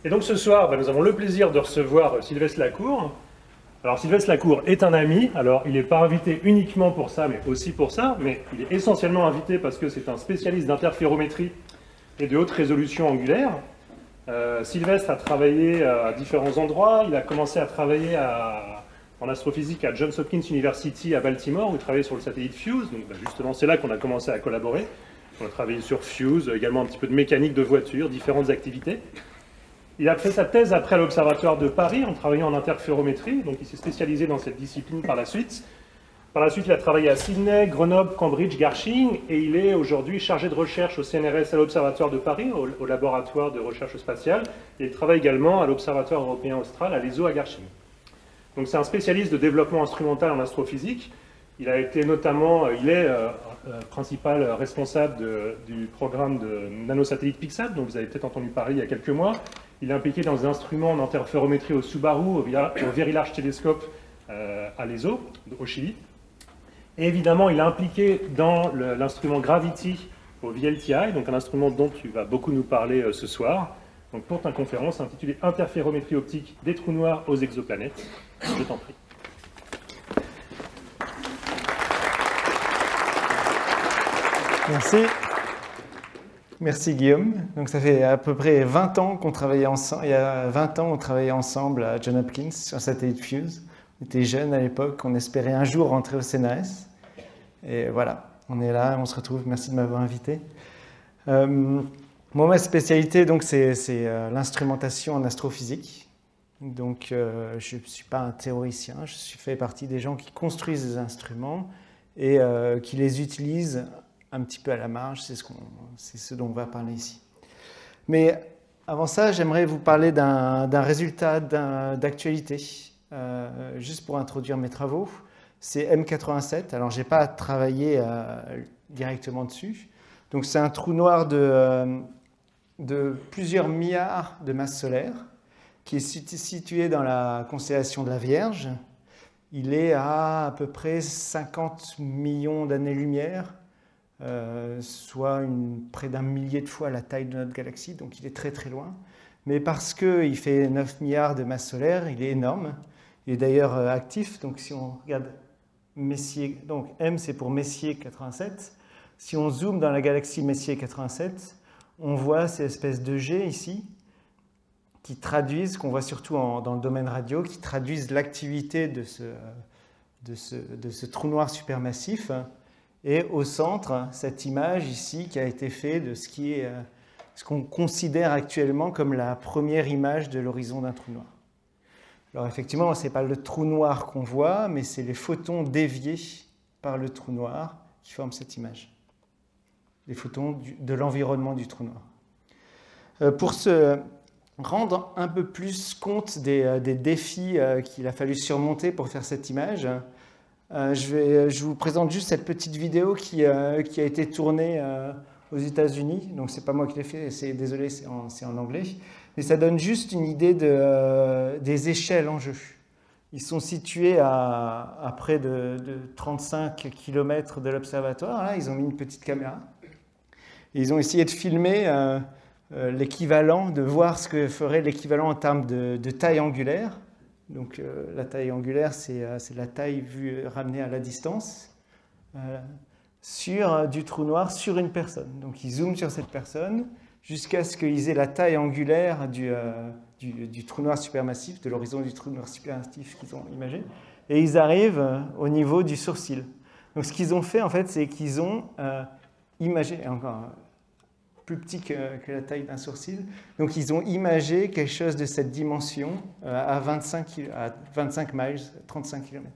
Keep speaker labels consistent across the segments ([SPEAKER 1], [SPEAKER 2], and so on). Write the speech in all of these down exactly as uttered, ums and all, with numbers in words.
[SPEAKER 1] Et donc ce soir, bah, nous avons le plaisir de recevoir Sylvestre Lacour. Alors Sylvestre Lacour est un ami, alors il n'est pas invité uniquement pour ça, mais aussi pour ça, mais il est essentiellement invité parce que c'est un spécialiste d'interférométrie et de haute résolution angulaire. Euh, Sylvestre a travaillé à différents endroits, il a commencé à travailler à, en astrophysique à Johns Hopkins University à Baltimore, où il travaillait sur le satellite FUSE, donc bah, justement c'est là qu'on a commencé à collaborer. On a travaillé sur FUSE, également un petit peu de mécanique de voiture, différentes activités. Il a fait sa thèse après à l'Observatoire de Paris en travaillant en interférométrie, donc il s'est spécialisé dans cette discipline par la suite. Par la suite, il a travaillé à Sydney, Grenoble, Cambridge, Garching, et il est aujourd'hui chargé de recherche au C N R S à l'Observatoire de Paris, au, au laboratoire de recherche spatiale, et il travaille également à l'Observatoire européen austral, à l'E S O à Garching. Donc c'est un spécialiste de développement instrumental en astrophysique. Il a été notamment, il est euh, euh, principal responsable de, du programme de nanosatellite Pixab, dont vous avez peut-être entendu parler il y a quelques mois. Il est impliqué dans des instruments d'interférométrie au Subaru, au, au Very Large Telescope euh, à l'E S O, au Chili. Et évidemment, il est impliqué dans l'instrument Gravity au V L T I, donc un instrument dont tu vas beaucoup nous parler euh, ce soir, donc pour ta conférence intitulée Interférométrie optique des trous noirs aux exoplanètes. Je t'en prie.
[SPEAKER 2] Merci. Merci Guillaume. Donc ça fait à peu près vingt ans qu'on travaillait ensemble. Il y a vingt ans, on travaillait ensemble à Johns Hopkins sur satellite FUSE. On était jeunes à l'époque, on espérait un jour rentrer au C N R S. Et voilà, on est là, on se retrouve. Merci de m'avoir invité. Euh, moi, ma spécialité, donc, c'est euh, l'instrumentation en astrophysique. Donc, euh, je ne suis pas un théoricien, je suis fait partie des gens qui construisent des instruments et euh, qui les utilisent un petit peu à la marge, c'est ce, qu'on, c'est ce dont on va parler ici. Mais avant ça, j'aimerais vous parler d'un, d'un résultat d'un, d'actualité, euh, juste pour introduire mes travaux. C'est M quatre-vingt-sept, alors je n'ai pas travaillé euh, directement dessus. Donc c'est un trou noir de, euh, de plusieurs milliards de masses solaires, qui est situé dans la constellation de la Vierge. Il est à à peu près cinquante millions d'années-lumière, Euh, soit une, près d'un millier de fois la taille de notre galaxie, donc il est très très loin. Mais parce qu'il fait neuf milliards de masses solaires, il est énorme. Il est d'ailleurs euh, actif, donc si on regarde Messier, donc M c'est pour Messier quatre-vingt-sept. Si on zoome dans la galaxie Messier quatre-vingt-sept, on voit ces espèces de jets ici, qui traduisent, qu'on voit surtout en, dans le domaine radio, qui traduisent l'activité de ce, de, ce, de ce trou noir supermassif. Et au centre, cette image ici qui a été faite de ce qui est, ce qu'on considère actuellement comme la première image de l'horizon d'un trou noir. Alors effectivement, ce n'est pas le trou noir qu'on voit, mais c'est les photons déviés par le trou noir qui forment cette image. Les photons du, de l'environnement du trou noir. Euh, pour se rendre un peu plus compte des, des défis euh, qu'il a fallu surmonter pour faire cette image, Euh, je, vais, je vous présente juste cette petite vidéo qui, euh, qui a été tournée euh, aux États-Unis. Donc, ce n'est pas moi qui l'ai fait, c'est, désolé, c'est en, c'est en anglais. Mais ça donne juste une idée de, euh, des échelles en jeu. Ils sont situés à, à près de, de trente-cinq kilomètres de l'observatoire. Là, ils ont mis une petite caméra. Et ils ont essayé de filmer euh, euh, l'équivalent, de voir ce que ferait l'équivalent en termes de, de taille angulaire. Donc euh, la taille angulaire, c'est, euh, c'est la taille vue ramenée à la distance euh, sur euh, du trou noir sur une personne. Donc ils zooment sur cette personne jusqu'à ce qu'ils aient la taille angulaire du, euh, du, du trou noir supermassif, de l'horizon du trou noir supermassif qu'ils ont imagé, et ils arrivent euh, au niveau du sourcil. Donc ce qu'ils ont fait en fait, c'est qu'ils ont euh, imagé, encore plus petit que, que la taille d'un sourcil. Donc, ils ont imagé quelque chose de cette dimension euh, à, vingt-cinq, à vingt-cinq miles, trente-cinq kilomètres.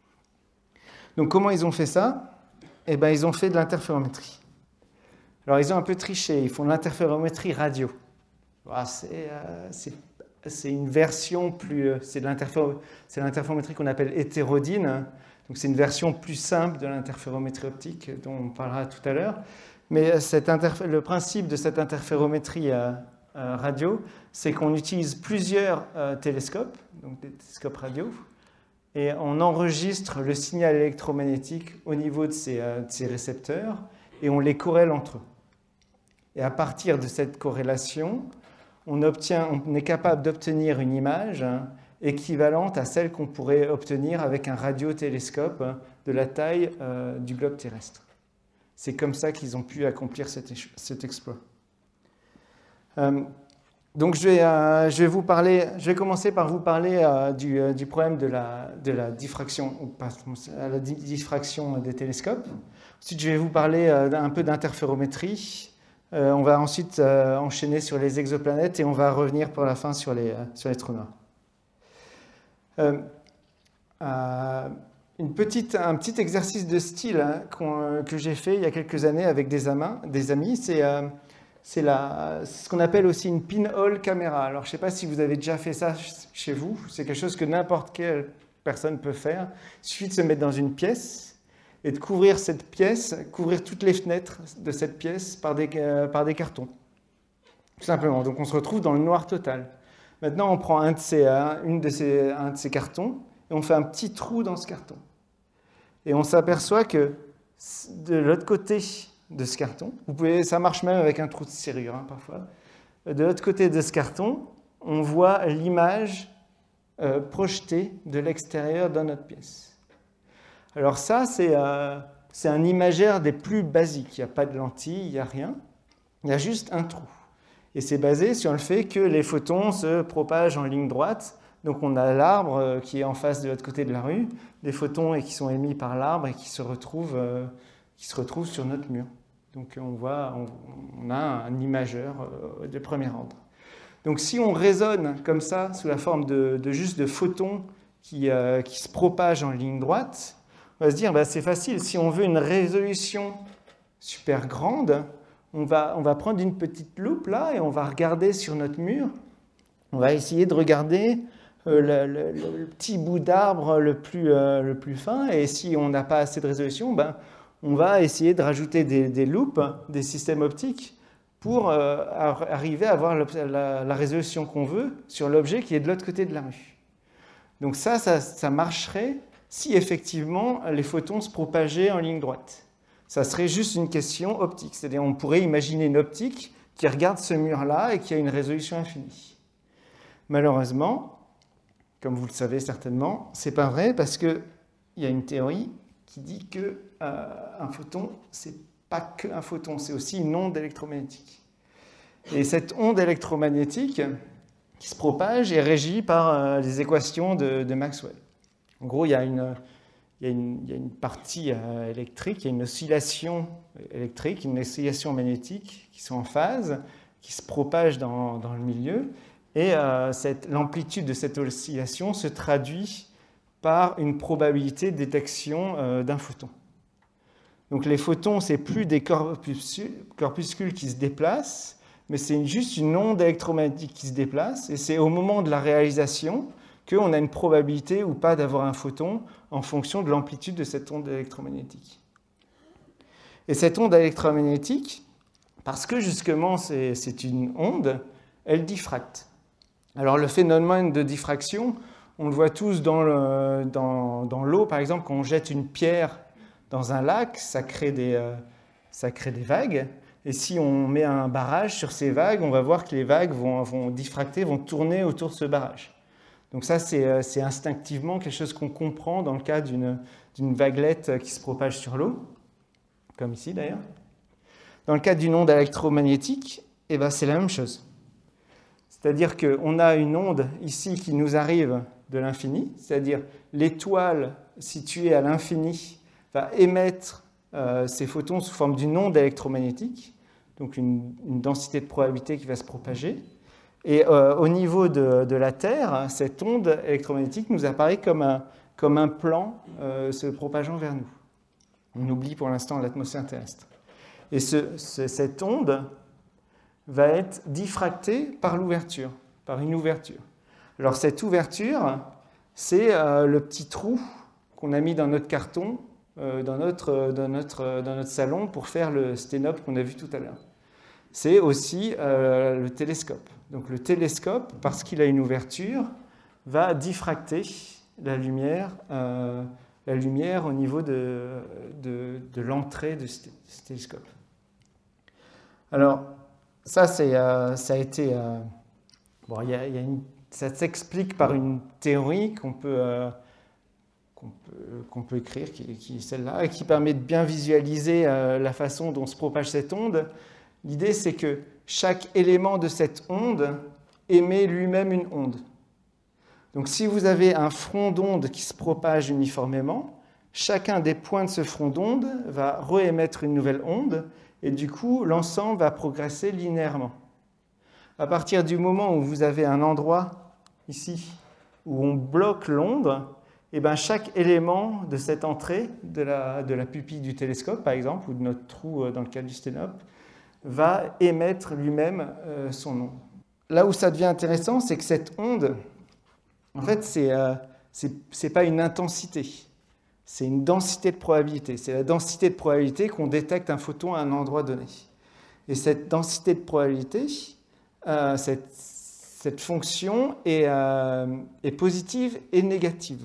[SPEAKER 2] Donc, comment ils ont fait ça? Eh bien, ils ont fait de l'interférométrie. Alors, ils ont un peu triché. Ils font de l'interférométrie radio. Ah, c'est, euh, c'est, c'est une version plus... C'est de l'interféro, c'est l'interférométrie qu'on appelle hétérodyne. Donc, c'est une version plus simple de l'interférométrie optique dont on parlera tout à l'heure. Mais cette interf... le principe de cette interférométrie euh, euh, radio, c'est qu'on utilise plusieurs euh, télescopes, donc des télescopes radio, et on enregistre le signal électromagnétique au niveau de ces, euh, de ces récepteurs, et on les corrèle entre eux. Et à partir de cette corrélation, on, obtient, on est capable d'obtenir une image hein, équivalente à celle qu'on pourrait obtenir avec un radiotélescope hein, de la taille euh, du globe terrestre. C'est comme ça qu'ils ont pu accomplir cet, cet exploit. Euh, donc je vais, euh, je vais vous parler, je vais commencer par vous parler euh, du, euh, du problème de la, de la diffraction, ou pas, la diffraction des télescopes. Ensuite, je vais vous parler euh, un peu d'interférométrie. Euh, on va ensuite euh, enchaîner sur les exoplanètes et on va revenir pour la fin sur les, euh, sur les trous noirs. Euh, euh, une petite, un petit exercice de style hein, qu'on, que j'ai fait il y a quelques années avec des, amas, des amis, c'est euh, c'est ce qu'on appelle aussi une pinhole caméra. Alors, je ne sais pas si vous avez déjà fait ça chez vous. C'est quelque chose que n'importe quelle personne peut faire. Il suffit de se mettre dans une pièce et de couvrir cette pièce, couvrir toutes les fenêtres de cette pièce par des, euh, par des cartons. Tout simplement. Donc, on se retrouve dans le noir total. Maintenant, on prend un de ces, euh, une de ces, un de ces cartons et on fait un petit trou dans ce carton. Et on s'aperçoit que de l'autre côté de ce carton, vous pouvez, ça marche même avec un trou de serrure hein, parfois, de l'autre côté de ce carton, on voit l'image euh, projetée de l'extérieur dans notre pièce. Alors ça, c'est euh, c'est un imagère des plus basiques. Il n'y a pas de lentille, il n'y a rien. Il y a juste un trou. Et c'est basé sur le fait que les photons se propagent en ligne droite. Donc on a l'arbre qui est en face de l'autre côté de la rue, des photons et qui sont émis par l'arbre et qui se retrouvent, euh, qui se retrouvent sur notre mur. Donc on voit, on, on a un imageur euh, de premier ordre. Donc si on raisonne comme ça, sous la forme de, de juste de photons qui, euh, qui se propagent en ligne droite, on va se dire, bah, c'est facile, si on veut une résolution super grande, on va, on va prendre une petite loupe là et on va regarder sur notre mur, on va essayer de regarder euh, le, le, le petit bout d'arbre le plus, euh, le plus fin, et si on n'a pas assez de résolution, ben, on va essayer de rajouter des, des loupes, des systèmes optiques, pour euh, arriver à avoir la, la résolution qu'on veut sur l'objet qui est de l'autre côté de la rue. Donc ça, ça, ça marcherait si effectivement les photons se propageaient en ligne droite. Ça serait juste une question optique, c'est-à-dire on pourrait imaginer une optique qui regarde ce mur-là et qui a une résolution infinie. Malheureusement, comme vous le savez certainement, c'est pas vrai parce qu'il y a une théorie qui dit qu'un euh, photon, c'est pas qu'un photon, c'est aussi une onde électromagnétique. Et cette onde électromagnétique qui se propage est régie par euh, les équations de, de Maxwell. En gros, il y a une, il y a une, il y a une partie euh, électrique, il y a une oscillation électrique, une oscillation magnétique qui sont en phase, qui se propagent dans, dans le milieu. Et euh, l'amplitude de cette oscillation se traduit par une probabilité de détection euh, d'un photon. Donc les photons, ce n'est plus des corpuscules, corpuscules qui se déplacent, mais c'est juste une onde électromagnétique qui se déplace, et c'est au moment de la réalisation qu'on a une probabilité ou pas d'avoir un photon en fonction de l'amplitude de cette onde électromagnétique. Et cette onde électromagnétique, parce que justement c'est une onde, elle diffracte. Alors le phénomène de diffraction, on le voit tous dans l'eau, dans, dans l'eau, par exemple, quand on jette une pierre dans un lac, ça crée des, euh, ça crée des vagues. Et si on met un barrage sur ces vagues, on va voir que les vagues vont, vont diffracter, vont tourner autour de ce barrage. Donc ça, c'est instinctivement quelque chose qu'on comprend dans le cas d'une vaguelette qui se propage sur l'eau, comme ici d'ailleurs. Dans le cas d'une onde électromagnétique, eh ben, c'est la même chose. C'est-à-dire qu'on a une onde ici qui nous arrive de l'infini, c'est-à-dire l'étoile située à l'infini va émettre euh, ces photons sous forme d'une onde électromagnétique, donc une, une densité de probabilité qui va se propager. Et euh, au niveau de, de la Terre, cette onde électromagnétique nous apparaît comme un, comme un plan euh, se propageant vers nous. On oublie pour l'instant l'atmosphère terrestre. Et ce, ce, cette onde va être diffractée par l'ouverture, par une ouverture. Alors cette ouverture, c'est euh, le petit trou qu'on a mis dans notre carton, euh, dans, notre, dans, notre, dans notre salon pour faire le sténope qu'on a vu tout à l'heure. C'est aussi euh, le télescope. Donc le télescope, parce qu'il a une ouverture, va diffracter la lumière, euh, la lumière au niveau de, de, de l'entrée de ce télescope. Alors, ça, c'est, euh, ça a été, euh, Bon, il y a, il y a une, ça s'explique par une théorie qu'on peut, euh, qu'on peut, qu'on peut écrire, qui, qui est celle-là, et qui permet de bien visualiser euh, la façon dont se propage cette onde. L'idée, c'est que chaque élément de cette onde émet lui-même une onde. Donc si vous avez un front d'onde qui se propage uniformément, chacun des points de ce front d'onde va réémettre une nouvelle onde, et du coup, l'ensemble va progresser linéairement. À partir du moment où vous avez un endroit, ici, où on bloque l'onde, et bien chaque élément de cette entrée, de la, de la pupille du télescope, par exemple, ou de notre trou dans le cas du sténope, va émettre lui-même euh, son onde. Là où ça devient intéressant, c'est que cette onde, en fait, c'est euh, c'est pas une intensité, c'est une densité de probabilité. C'est la densité de probabilité qu'on détecte un photon à un endroit donné. Et cette densité de probabilité, euh, cette, cette fonction est, euh, est positive et négative.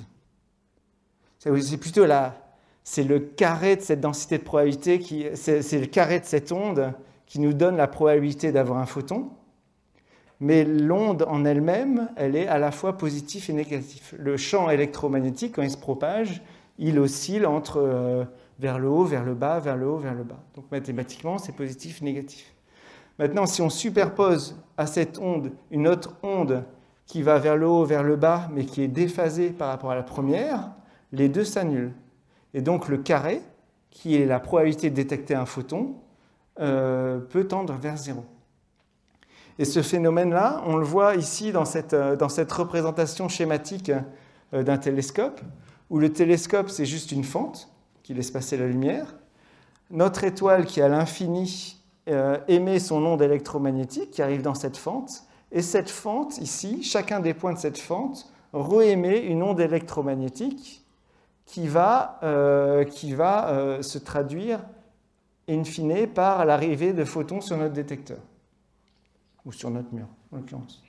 [SPEAKER 2] C'est plutôt la, c'est le carré de cette densité de probabilité, qui, c'est le carré de cette onde qui nous donne la probabilité d'avoir un photon. Mais l'onde en elle-même, elle est à la fois positive et négative. Le champ électromagnétique, quand il se propage, il oscille entre euh, vers le haut, vers le bas, vers le haut, vers le bas. Donc mathématiquement, c'est positif, négatif. Maintenant, si on superpose à cette onde une autre onde qui va vers le haut, vers le bas, mais qui est déphasée par rapport à la première, les deux s'annulent. Et donc le carré, qui est la probabilité de détecter un photon, euh, peut tendre vers zéro. Et ce phénomène-là, on le voit ici dans cette, dans cette représentation schématique d'un télescope, où le télescope, c'est juste une fente qui laisse passer la lumière. Notre étoile, qui est à l'infini, euh, émet son onde électromagnétique qui arrive dans cette fente. Et cette fente, ici, chacun des points de cette fente, réémet une onde électromagnétique qui va, euh, qui va euh, se traduire, in fine, par l'arrivée de photons sur notre détecteur. Ou sur notre mur, en l'occurrence.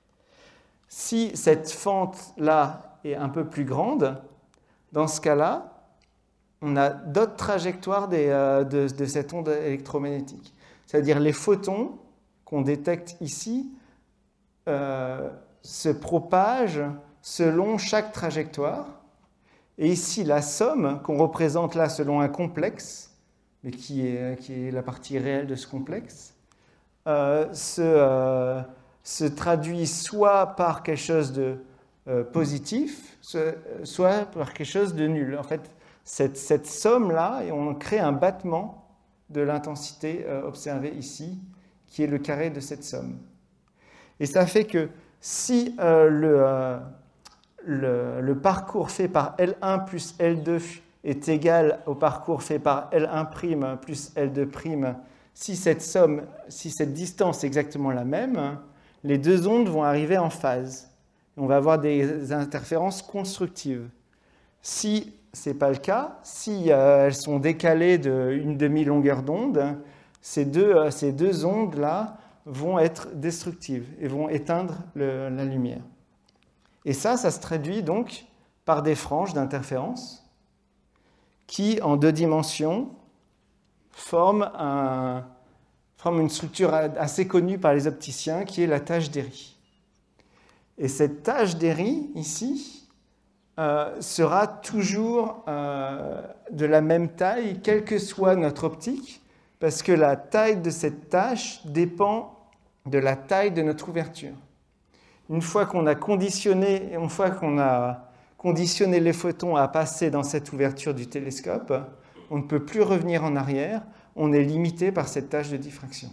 [SPEAKER 2] Si cette fente-là est un peu plus grande, dans ce cas-là, on a d'autres trajectoires des, euh, de, de cette onde électromagnétique. C'est-à-dire les photons qu'on détecte ici euh, se propagent selon chaque trajectoire. Et ici, la somme qu'on représente là selon un complexe, mais qui est, qui est la partie réelle de ce complexe, Euh, se, euh, se traduit soit par quelque chose de euh, positif, soit par quelque chose de nul. En fait, cette, cette somme-là, on crée un battement de l'intensité euh, observée ici, qui est le carré de cette somme. Et ça fait que si euh, le, euh, le, le parcours fait par L un plus L deux est égal au parcours fait par L un' plus L deux', si cette somme, si cette distance est exactement la même, les deux ondes vont arriver en phase. On va avoir des interférences constructives. Si ce n'est pas le cas, si euh, elles sont décalées d'une demi-longueur d'onde, ces deux, euh, ces deux ondes-là vont être destructives et vont éteindre le, la lumière. Et ça, ça se traduit donc par des franges d'interférence qui, en deux dimensions, forme, un, forme une structure assez connue par les opticiens qui est la tache d'Airy. Et cette tache d'Airy, ici, euh, sera toujours euh, de la même taille, quelle que soit notre optique, parce que la taille de cette tache dépend de la taille de notre ouverture. Une fois qu'on a conditionné, une fois qu'on a conditionné les photons à passer dans cette ouverture du télescope, on ne peut plus revenir en arrière, on est limité par cette tâche de diffraction.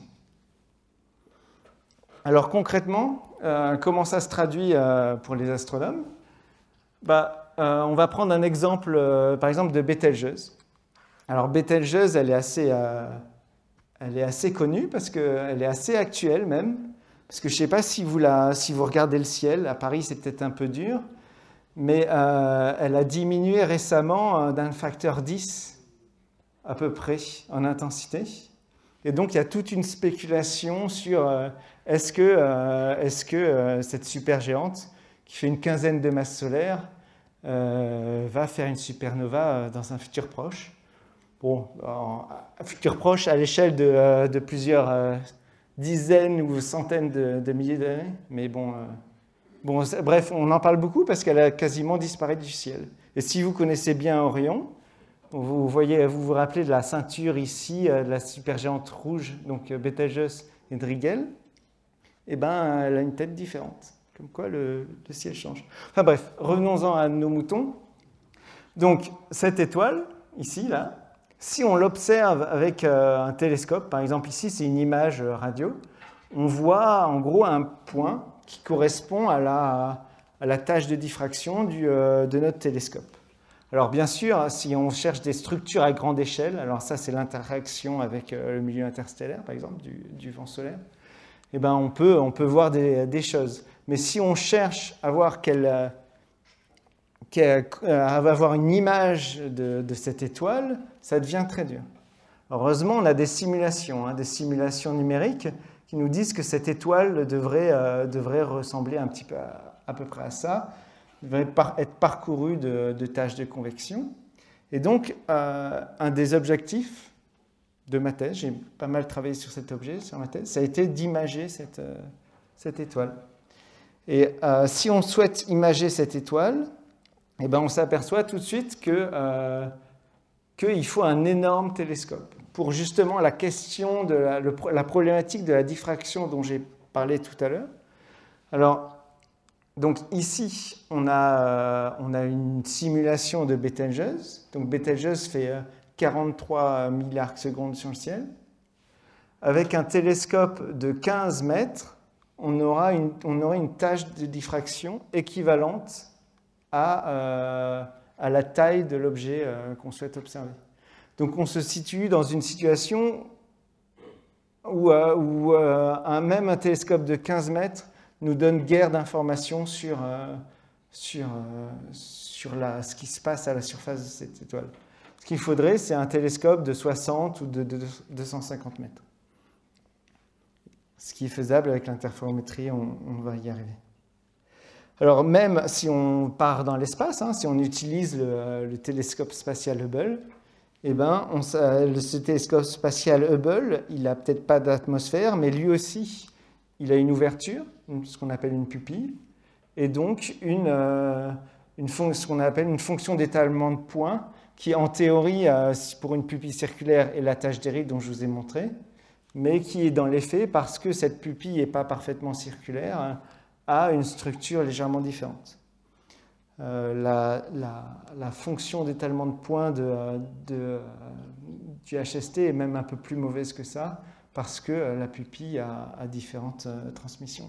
[SPEAKER 2] Alors concrètement, euh, comment ça se traduit euh, pour les astronomes? bah, euh, On va prendre un exemple, euh, par exemple, de Bételgeuse. Alors Bételgeuse, elle est assez, euh, elle est assez connue, parce qu'elle est assez actuelle même, parce que je ne sais pas si vous, la, si vous regardez le ciel, à Paris c'est peut-être un peu dur, mais euh, elle a diminué récemment euh, d'un facteur dix, à peu près en intensité. Et donc il y a toute une spéculation sur euh, est-ce que, euh, est-ce que euh, cette supergéante qui fait une quinzaine de masses solaires euh, va faire une supernova euh, dans un futur proche. Bon, un futur proche à l'échelle de, euh, de plusieurs, euh, dizaines ou centaines de, de milliers d'années. Mais bon, euh, bon, bref, on en parle beaucoup parce qu'elle a quasiment disparu du ciel. Et si vous connaissez bien Orion, vous voyez, vous vous rappelez de la ceinture ici, de la supergéante rouge, donc Betelgeuse et Drigel, eh ben, elle a une tête différente. Comme quoi le, le ciel change. Enfin bref, revenons-en à nos moutons. Donc, cette étoile, ici, là, si on l'observe avec euh, un télescope, par exemple ici, c'est une image radio, on voit en gros un point qui correspond à la, à la tâche de diffraction du, euh, de notre télescope. Alors bien sûr, si on cherche des structures à grande échelle, alors ça c'est l'interaction avec euh, le milieu interstellaire, par exemple, du, du vent solaire, eh ben, on, peut, on peut voir des, des choses. Mais si on cherche à voir quelle, quelle, à avoir une image de, de cette étoile, ça devient très dur. Heureusement, on a des simulations, hein, des simulations numériques qui nous disent que cette étoile devrait, euh, devrait ressembler un petit peu à, à peu près à ça, devrait par, être parcourue de, de tâches de convection. Et donc, euh, un des objectifs de ma thèse, j'ai pas mal travaillé sur cet objet, sur ma thèse, ça a été d'imager cette, euh, cette étoile. Et euh, si on souhaite imager cette étoile, eh ben on s'aperçoit tout de suite que, euh, qu'il faut un énorme télescope pour justement la question de la, le, la problématique de la diffraction dont j'ai parlé tout à l'heure. Alors, donc ici, on a, euh, on a une simulation de Betelgeuse. Donc Betelgeuse fait euh, quarante-trois mille arcs-secondes sur le ciel. Avec un télescope de quinze mètres, on aura une, on aura une tâche de diffraction équivalente à, euh, à la taille de l'objet euh, qu'on souhaite observer. Donc on se situe dans une situation où, euh, où euh, un, même un télescope de quinze mètres nous donne guère d'informations sur, euh, sur, euh, sur la, ce qui se passe à la surface de cette étoile. Ce qu'il faudrait, c'est un télescope de soixante ou de, de, de deux cent cinquante mètres. Ce qui est faisable avec l'interférométrie, on, on va y arriver. Alors même si on part dans l'espace, hein, si on utilise le, le télescope spatial Hubble, eh ben, on, ce télescope spatial Hubble, il n'a peut-être pas d'atmosphère, mais lui aussi, il a une ouverture, ce qu'on appelle une pupille, et donc une, euh, une ce qu'on appelle une fonction d'étalement de points, qui en théorie, euh, pour une pupille circulaire, est la tâche d'Eric dont je vous ai montré, mais qui est dans les faits, parce que cette pupille n'est pas parfaitement circulaire, a une structure légèrement différente. Euh, la, la, la fonction d'étalement de points de, de, du H S T est même un peu plus mauvaise que ça, parce que la pupille a, a différentes euh, transmissions.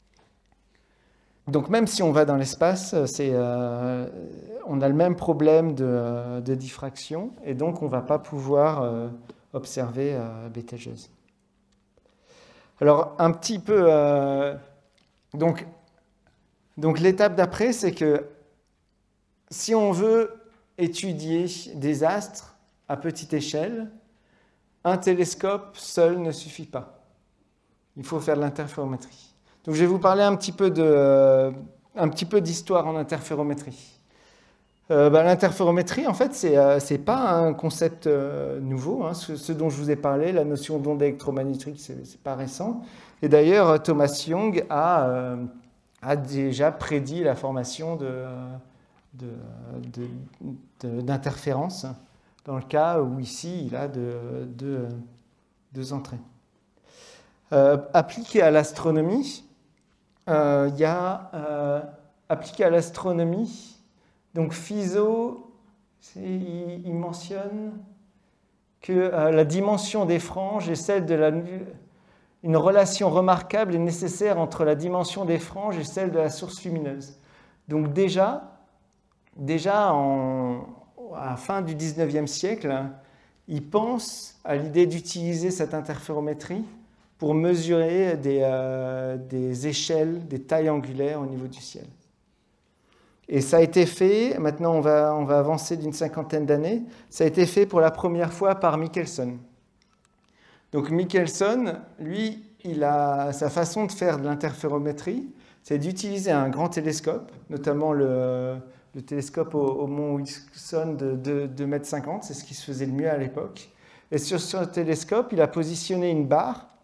[SPEAKER 2] Donc même si on va dans l'espace, euh, on a le même problème de, de diffraction, et donc on ne va pas pouvoir euh, observer euh, Betelgeuse. Alors un petit peu... Euh, donc donc l'étape d'après, c'est que si on veut étudier des astres à petite échelle, un télescope seul ne suffit pas. Il faut faire de l'interférométrie. Donc je vais vous parler un petit peu de, euh, un petit peu d'histoire en interférométrie. Euh, bah, l'interférométrie, en fait, c'est euh, c'est pas un concept euh, nouveau. Hein. Ce, ce dont je vous ai parlé, la notion d'onde électromagnétique, c'est c'est pas récent. Et d'ailleurs, Thomas Young a, euh, a déjà prédit la formation de, de, de, de, d'interférences dans le cas où ici, il a deux de, de entrées. Euh, appliqué à l'astronomie, euh, il y a euh, appliqué à l'astronomie, donc Fizeau, il, il mentionne que euh, la dimension des franges est celle de la... Une relation remarquable est nécessaire entre la dimension des franges et celle de la source lumineuse. Donc déjà, déjà en, à la fin du dix-neuvième siècle, il pense à l'idée d'utiliser cette interférométrie pour mesurer des, euh, des échelles, des tailles angulaires au niveau du ciel. Et ça a été fait, maintenant on va, on va avancer d'une cinquantaine d'années, ça a été fait pour la première fois par Michelson. Donc Michelson, lui, il a sa façon de faire de l'interférométrie, c'est d'utiliser un grand télescope, notamment le, le télescope au, au mont Wilson de, de deux mètres cinquante, c'est ce qui se faisait le mieux à l'époque. Et sur ce télescope, il a positionné une barre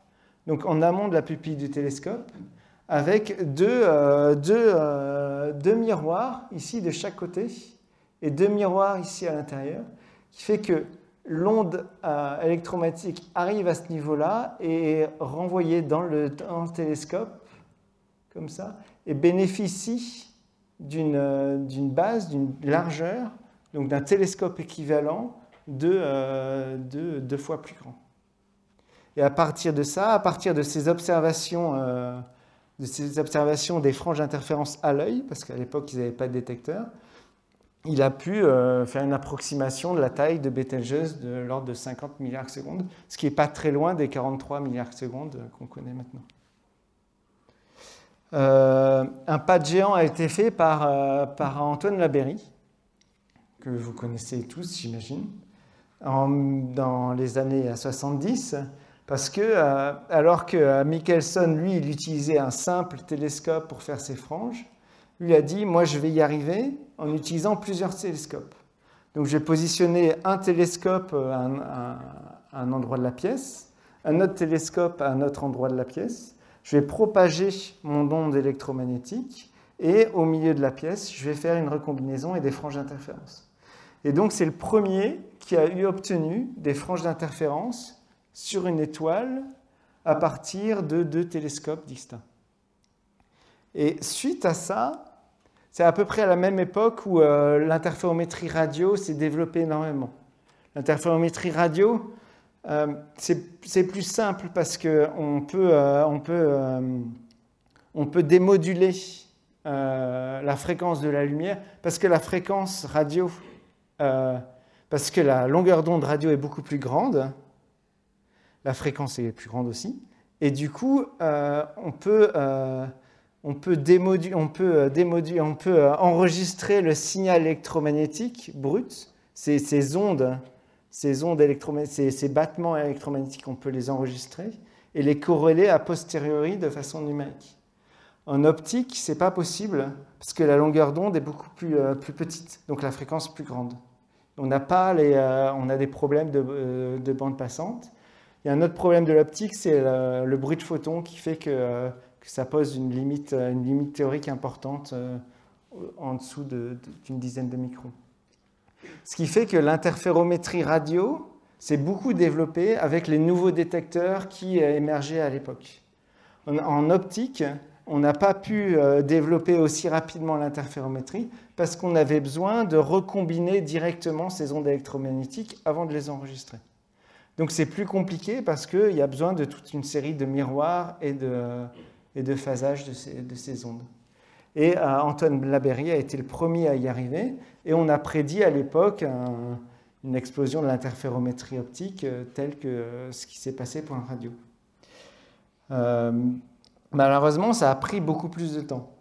[SPEAKER 2] donc en amont de la pupille du télescope, avec deux, euh, deux, euh, deux miroirs ici de chaque côté et deux miroirs ici à l'intérieur, qui fait que l'onde euh, électromagnétique arrive à ce niveau-là et est renvoyée dans le, dans le télescope, comme ça, et bénéficie d'une euh, d'une base, d'une largeur, donc d'un télescope équivalent de, euh, de deux fois plus grand. Et à partir de ça, à partir de ces observations, euh, de ces observations des franges d'interférence à l'œil, parce qu'à l'époque, ils n'avaient pas de détecteur, il a pu euh, faire une approximation de la taille de Betelgeuse de l'ordre de cinquante milliards de secondes, ce qui n'est pas très loin des quarante-trois milliards de secondes qu'on connaît maintenant. Euh, un pas de géant a été fait par, euh, par Antoine Labeyrie, que vous connaissez tous, j'imagine, dans les années soixante-dix, parce que, euh, alors que Michelson, lui, il utilisait un simple télescope pour faire ses franges, lui a dit, moi, je vais y arriver en utilisant plusieurs télescopes. Donc, j'ai positionné un télescope à un, à un endroit de la pièce, un autre télescope à un autre endroit de la pièce. Je vais propager mon onde électromagnétique et au milieu de la pièce, je vais faire une recombinaison et des franges d'interférence. Et donc, c'est le premier qui a eu obtenu des franges d'interférence sur une étoile à partir de deux télescopes distincts. Et suite à ça, c'est à peu près à la même époque où euh, l'interférométrie radio s'est développée énormément. L'interférométrie radio, euh, c'est plus simple parce qu'on peut, euh, on peut, euh, on peut démoduler euh, la fréquence de la lumière parce que la fréquence radio, euh, parce que la longueur d'onde radio est beaucoup plus grande, la fréquence est plus grande aussi, et du coup, euh, on peut... Euh, On peut, démodu, on, peut démodu, on peut enregistrer le signal électromagnétique brut, ces, ces ondes, ces, ondes ces, ces battements électromagnétiques, on peut les enregistrer et les corréler a posteriori de façon numérique. En optique, ce n'est pas possible parce que la longueur d'onde est beaucoup plus, euh, plus petite, donc la fréquence plus grande. On n'a pas les, euh, on a des problèmes de, euh, de bande passante. Il y a un autre problème de l'optique, c'est le, le bruit de photons qui fait que euh, que ça pose une limite, une limite théorique importante euh, en dessous d'une de, de, dizaine de microns. Ce qui fait que l'interférométrie radio s'est beaucoup développée avec les nouveaux détecteurs qui émergeaient à l'époque. En, en optique, on n'a pas pu euh, développer aussi rapidement l'interférométrie parce qu'on avait besoin de recombiner directement ces ondes électromagnétiques avant de les enregistrer. Donc c'est plus compliqué parce qu'il y a besoin de toute une série de miroirs et de... et de phasage de ces, de ces ondes. Et euh, Antoine Labeyrie a été le premier à y arriver, et on a prédit à l'époque un, une explosion de l'interférométrie optique euh, telle que euh, ce qui s'est passé pour la radio. Euh, malheureusement, ça a pris beaucoup plus de temps.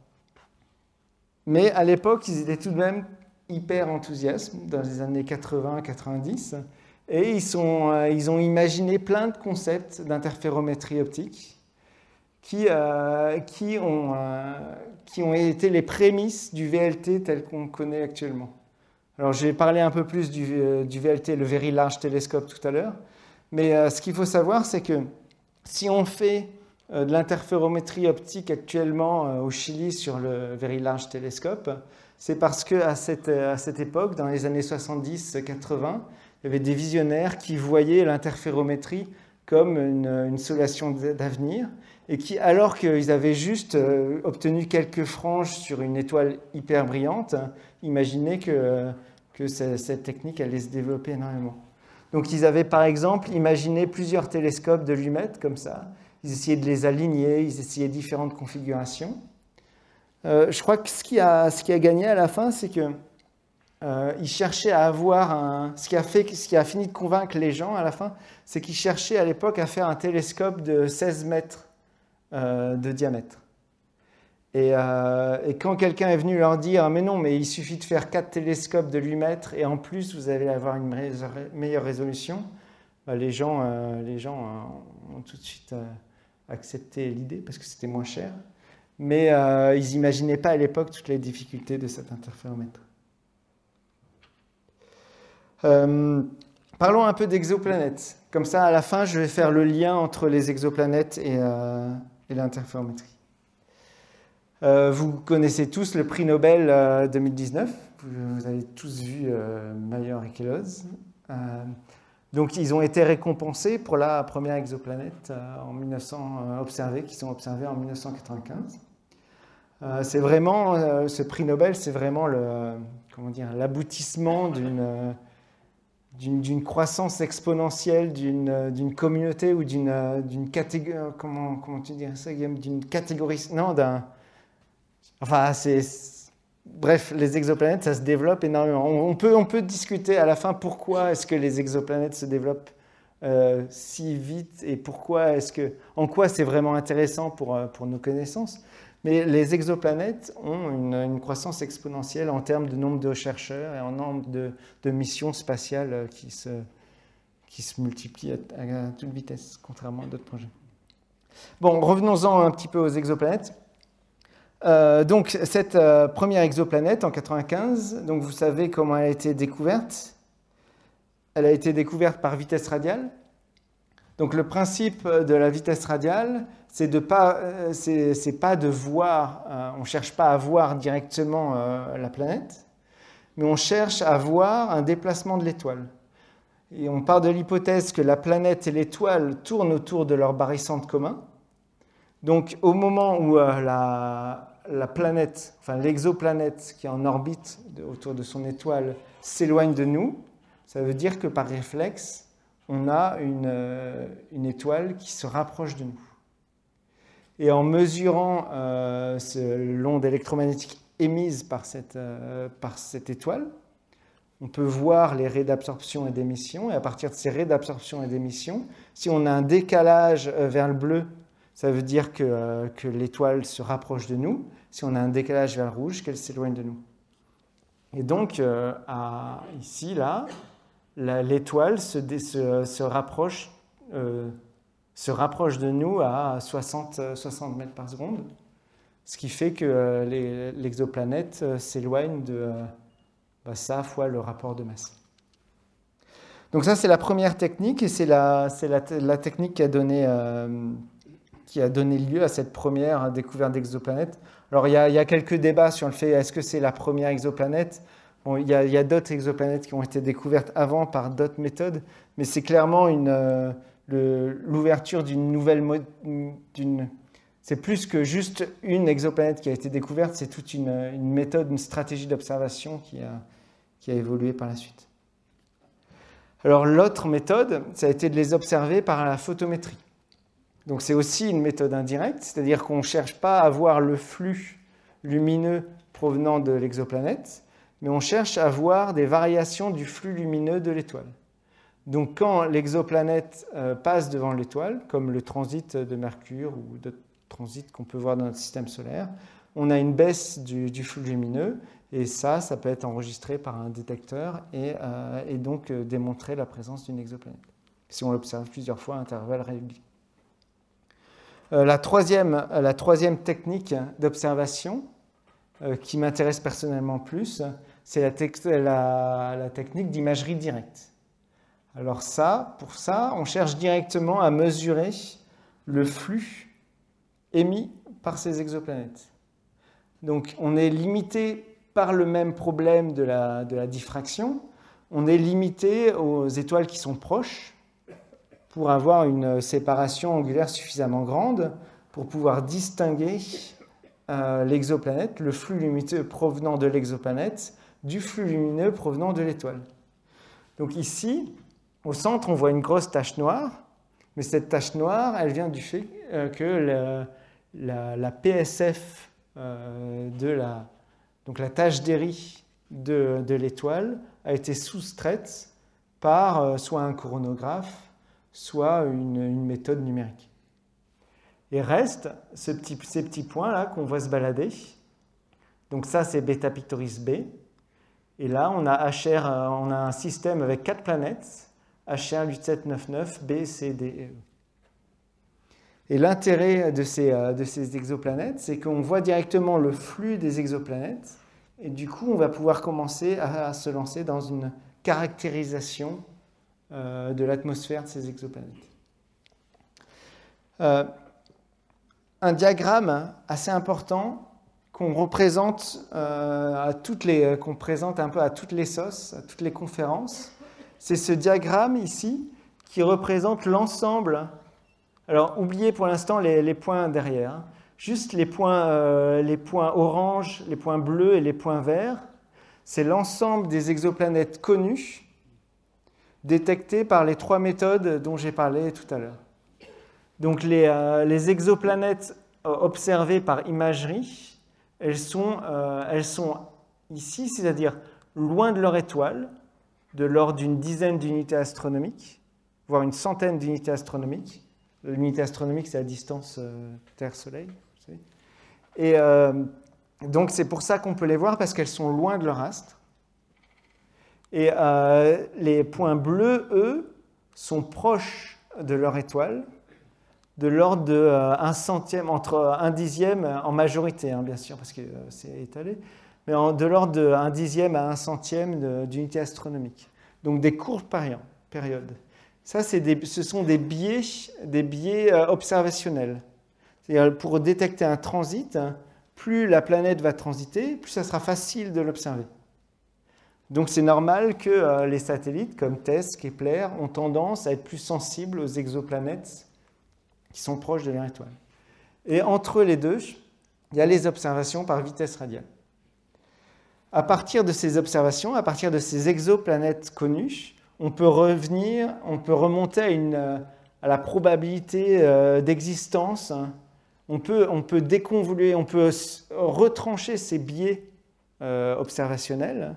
[SPEAKER 2] Mais à l'époque, ils étaient tout de même hyper enthousiastes, dans les années quatre-vingts quatre-vingt-dix, et ils, sont, euh, ils ont imaginé plein de concepts d'interférométrie optique, Qui, euh, qui, ont, euh, qui ont été les prémices du V L T tel qu'on connaît actuellement. Alors j'ai parlé un peu plus du, euh, du V L T, le Very Large Telescope, tout à l'heure, mais euh, ce qu'il faut savoir, c'est que si on fait euh, de l'interférométrie optique actuellement euh, au Chili sur le Very Large Telescope, c'est parce qu'à cette, à cette époque, dans les années soixante-dix quatre-vingts, il y avait des visionnaires qui voyaient l'interférométrie comme une, une solution d'avenir, et qui, alors qu'ils avaient juste euh, obtenu quelques franges sur une étoile hyper brillante, imaginaient que, que cette technique allait se développer énormément. Donc ils avaient par exemple imaginé plusieurs télescopes de huit mètres comme ça, ils essayaient de les aligner, ils essayaient différentes configurations. Euh, je crois que ce qui a, ce qui a gagné à la fin, c'est que Euh, ils cherchaient à avoir un... Ce qui a fait, ce qui a fini de convaincre les gens à la fin, c'est qu'ils cherchaient à l'époque à faire un télescope de seize mètres euh, de diamètre. Et, euh, et quand quelqu'un est venu leur dire « Mais non, mais il suffit de faire quatre télescopes de huit mètres et en plus vous allez avoir une meilleure résolution », bah, les gens, euh, les gens euh, ont tout de suite euh, accepté l'idée parce que c'était moins cher. Mais euh, ils n'imaginaient pas à l'époque toutes les difficultés de cet interféromètre. Euh, Parlons un peu d'exoplanètes. Comme ça, à la fin, je vais faire le lien entre les exoplanètes et, euh, et l'interférométrie. Euh, vous connaissez tous le prix Nobel euh, deux mille dix-neuf. Vous, vous avez tous vu euh, Mayer et Kellogg's. Euh, donc, ils ont été récompensés pour la première exoplanète euh, en mille neuf cents euh, observée, qui sont observés en mille neuf cent quatre-vingt-quinze. Euh, c'est vraiment, euh, ce prix Nobel, c'est vraiment le, comment dire, l'aboutissement d'une euh, d'une d'une croissance exponentielle d'une d'une communauté ou d'une d'une catégorie, comment comment tu dis ça, Guillaume, d'une catégorie, non, d'un, enfin c'est, bref, les exoplanètes, ça se développe énormément. On, on peut on peut discuter à la fin pourquoi est-ce que les exoplanètes se développent euh, si vite et pourquoi est-ce que, en quoi c'est vraiment intéressant pour pour nos connaissances. Mais les exoplanètes ont une, une croissance exponentielle en termes de nombre de chercheurs et en nombre de, de missions spatiales qui se, qui se multiplient à, à toute vitesse, contrairement à d'autres projets. Bon, revenons-en un petit peu aux exoplanètes. Euh, donc, cette euh, première exoplanète en quatre-vingt-quinze, donc vous savez comment elle a été découverte. Elle a été découverte par vitesse radiale. Donc, le principe de la vitesse radiale, c'est de pas, c'est, c'est pas de voir, euh, on ne cherche pas à voir directement euh, la planète, mais on cherche à voir un déplacement de l'étoile. Et on part de l'hypothèse que la planète et l'étoile tournent autour de leur barycentre commun. Donc au moment où euh, la, la planète, enfin l'exoplanète qui est en orbite de, autour de son étoile s'éloigne de nous, ça veut dire que par réflexe, on a une, euh, une étoile qui se rapproche de nous. Et en mesurant euh, ce, l'onde électromagnétique émise par cette, euh, par cette étoile, on peut voir les raies d'absorption et d'émission. Et à partir de ces raies d'absorption et d'émission, si on a un décalage vers le bleu, ça veut dire que, euh, que l'étoile se rapproche de nous. Si on a un décalage vers le rouge, qu'elle s'éloigne de nous. Et donc, euh, à, ici, là, la, l'étoile se, dé, se, se rapproche euh, se rapproche de nous à soixante, soixante mètres par seconde, ce qui fait que euh, les, l'exoplanète euh, s'éloigne de euh, bah, ça fois le rapport de masse. Donc ça, c'est la première technique, et c'est la, c'est la, la technique qui a, donné, euh, qui a donné lieu à cette première découverte d'exoplanètes. Alors, il y a, il y a quelques débats sur le fait, est-ce que c'est la première exoplanète ? Bon, il y a, il y a d'autres exoplanètes qui ont été découvertes avant par d'autres méthodes, mais c'est clairement une... Euh, Le, l'ouverture d'une nouvelle mode, d'une, c'est plus que juste une exoplanète qui a été découverte, c'est toute une, une méthode, une stratégie d'observation qui a, qui a évolué par la suite. Alors l'autre méthode, ça a été de les observer par la photométrie. Donc c'est aussi une méthode indirecte, c'est-à-dire qu'on ne cherche pas à voir le flux lumineux provenant de l'exoplanète, mais on cherche à voir des variations du flux lumineux de l'étoile. Donc quand l'exoplanète euh, passe devant l'étoile, comme le transit de Mercure ou d'autres transits qu'on peut voir dans notre système solaire, on a une baisse du, du flux lumineux, et ça, ça peut être enregistré par un détecteur et, euh, et donc euh, démontrer la présence d'une exoplanète, si on l'observe plusieurs fois à intervalles réguliers. Euh, la, troisième, la troisième technique d'observation euh, qui m'intéresse personnellement plus, c'est la, te- la, la technique d'imagerie directe. Alors ça, pour ça, on cherche directement à mesurer le flux émis par ces exoplanètes. Donc on est limité par le même problème de la, de la diffraction, on est limité aux étoiles qui sont proches pour avoir une séparation angulaire suffisamment grande pour pouvoir distinguer euh, l'exoplanète, le flux lumineux provenant de l'exoplanète, du flux lumineux provenant de l'étoile. Donc ici, au centre, on voit une grosse tache noire, mais cette tache noire, elle vient du fait que la, la, la P S F euh, de la, donc la tâche d'Airy de, de l'étoile a été soustraite par euh, soit un coronagraphe, soit une, une méthode numérique. Et reste ce petit, ces petits points-là qu'on voit se balader. Donc ça, c'est Beta Pictoris B. Et là, on a, H R, on a un système avec quatre planètes, H R huit sept neuf neuf, B, C, D et E. Et l'intérêt de ces, de ces exoplanètes, c'est qu'on voit directement le flux des exoplanètes, et du coup, on va pouvoir commencer à, à se lancer dans une caractérisation euh, de l'atmosphère de ces exoplanètes. Euh, un diagramme assez important qu'on représente, euh, à toutes les, qu'on présente un peu à toutes les sauces, à toutes les conférences, c'est ce diagramme ici qui représente l'ensemble. Alors, oubliez pour l'instant les, les points derrière, hein. Juste les points, euh, les points orange, les points bleus et les points verts. C'est l'ensemble des exoplanètes connues, détectées par les trois méthodes dont j'ai parlé tout à l'heure. Donc, les, euh, les exoplanètes observées par imagerie, elles sont, euh, elles sont ici, c'est-à-dire loin de leur étoile, de l'ordre d'une dizaine d'unités astronomiques, voire une centaine d'unités astronomiques. L'unité astronomique, c'est la distance euh, Terre-Soleil. Et euh, donc, c'est pour ça qu'on peut les voir, parce qu'elles sont loin de leur astre. Et euh, les points bleus, eux, sont proches de leur étoile, de l'ordre de euh, un centième, entre un dixième, en majorité, hein, bien sûr, parce que euh, c'est étalé, mais en, de l'ordre de un dixième à un centième d'unité astronomique. Donc, des courtes périodes. Ça, des, ce sont des biais, des biais euh, observationnels. C'est-à-dire, pour détecter un transit, plus la planète va transiter, plus ça sera facile de l'observer. Donc, c'est normal que euh, les satellites, comme TESS, Kepler, ont tendance à être plus sensibles aux exoplanètes qui sont proches de leur étoile. Et entre les deux, il y a les observations par vitesse radiale. À partir de ces observations, à partir de ces exoplanètes connues, on peut revenir, on peut remonter à, une, à la probabilité euh, d'existence. On peut, on peut déconvoluer, on peut retrancher ces biais euh, observationnels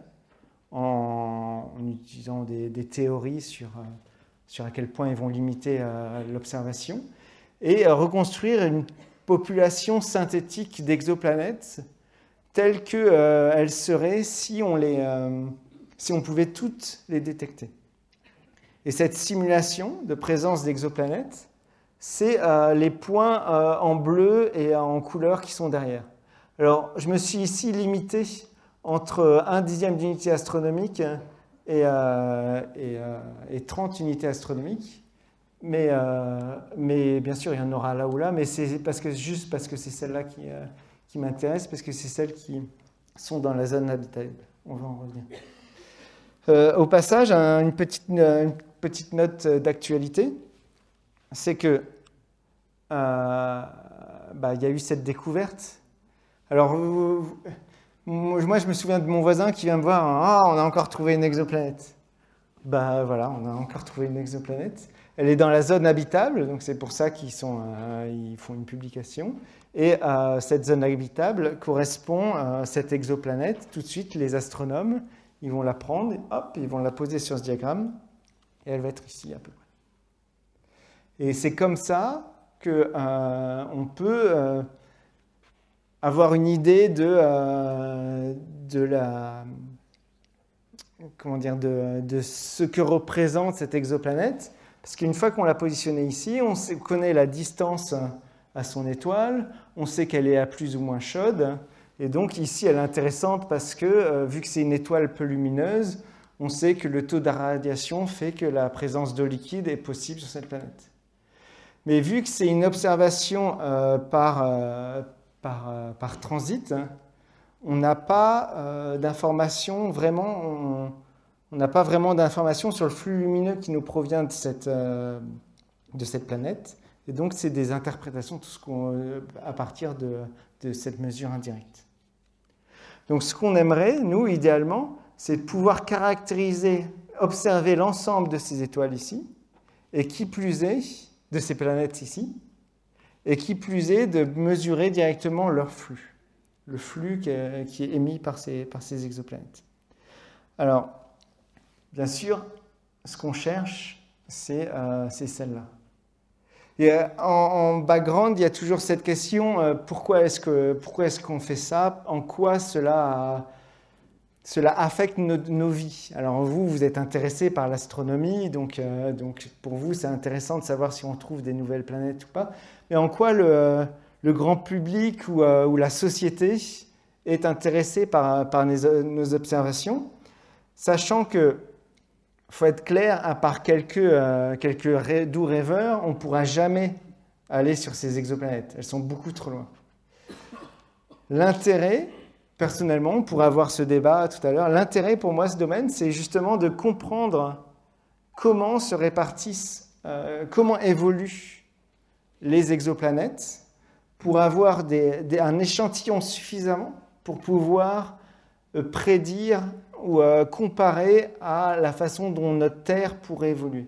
[SPEAKER 2] en, en utilisant des, des théories sur, euh, sur à quel point ils vont limiter euh, l'observation, et euh, reconstruire une population synthétique d'exoplanètes telle qu'elle euh, serait si on, les, euh, si on pouvait toutes les détecter. Et cette simulation de présence d'exoplanètes, c'est euh, les points euh, en bleu et en couleur qui sont derrière. Alors, je me suis ici limité entre un dixième d'unité astronomique et, euh, et, euh, et trente unités astronomiques. Mais, euh, mais bien sûr, il y en aura là ou là, mais c'est parce que, juste parce que c'est celle-là qui, euh, qui m'intéresse, parce que c'est celles qui sont dans la zone habitable. On va en revenir. Euh, au passage, une petite, une petite note d'actualité, c'est que euh, bah, y a eu cette découverte. Alors, vous, vous, moi, je me souviens de mon voisin qui vient me voir, ah, on a encore trouvé une exoplanète. Bah voilà, on a encore trouvé une exoplanète. Elle est dans la zone habitable, donc c'est pour ça qu'ils sont, euh, ils font une publication. Et euh, cette zone habitable correspond à cette exoplanète. Tout de suite, les astronomes, ils vont la prendre, hop, ils vont la poser sur ce diagramme, et elle va être ici à peu près. Et c'est comme ça qu'on euh, peut euh, avoir une idée de, euh, de la, comment dire, de, de ce que représente cette exoplanète. Parce qu'une fois qu'on l'a positionnée ici, on sait, connaît la distance à son étoile, on sait qu'elle est à plus ou moins chaude, et donc ici elle est intéressante parce que, euh, vu que c'est une étoile peu lumineuse, on sait que le taux de radiation fait que la présence d'eau liquide est possible sur cette planète. Mais vu que c'est une observation euh, par, euh, par, euh, par transit, on n'a pas euh, d'informations vraiment... On n'a pas vraiment d'informations sur le flux lumineux qui nous provient de cette, euh, de cette planète. Et donc, c'est des interprétations tout ce qu'on, euh, à partir de, de cette mesure indirecte. Donc, ce qu'on aimerait, nous, idéalement, c'est de pouvoir caractériser, observer l'ensemble de ces étoiles ici, et qui plus est, de ces planètes ici, et qui plus est, de mesurer directement leur flux, le flux qui est, qui est émis par ces, par ces exoplanètes. Alors, bien sûr, ce qu'on cherche, c'est euh, celle-là. Et euh, en, en background, il y a toujours cette question, euh, pourquoi est-ce que, pourquoi est-ce qu'on fait ça? En quoi cela, cela affecte nos, nos vies? Alors vous, vous êtes intéressé par l'astronomie, donc, euh, donc pour vous, c'est intéressant de savoir si on trouve des nouvelles planètes ou pas. Mais en quoi le, le grand public ou, euh, ou la société est intéressé par, par nos, nos observations, sachant que faut être clair, à part quelques, euh, quelques ré doux rêveurs, on ne pourra jamais aller sur ces exoplanètes. Elles sont beaucoup trop loin. L'intérêt, personnellement, on pourra avoir ce débat tout à l'heure, l'intérêt pour moi, ce domaine, c'est justement de comprendre comment se répartissent, euh, comment évoluent les exoplanètes pour avoir des, des, un échantillon suffisamment pour pouvoir euh, prédire ou euh, comparer à la façon dont notre Terre pourrait évoluer.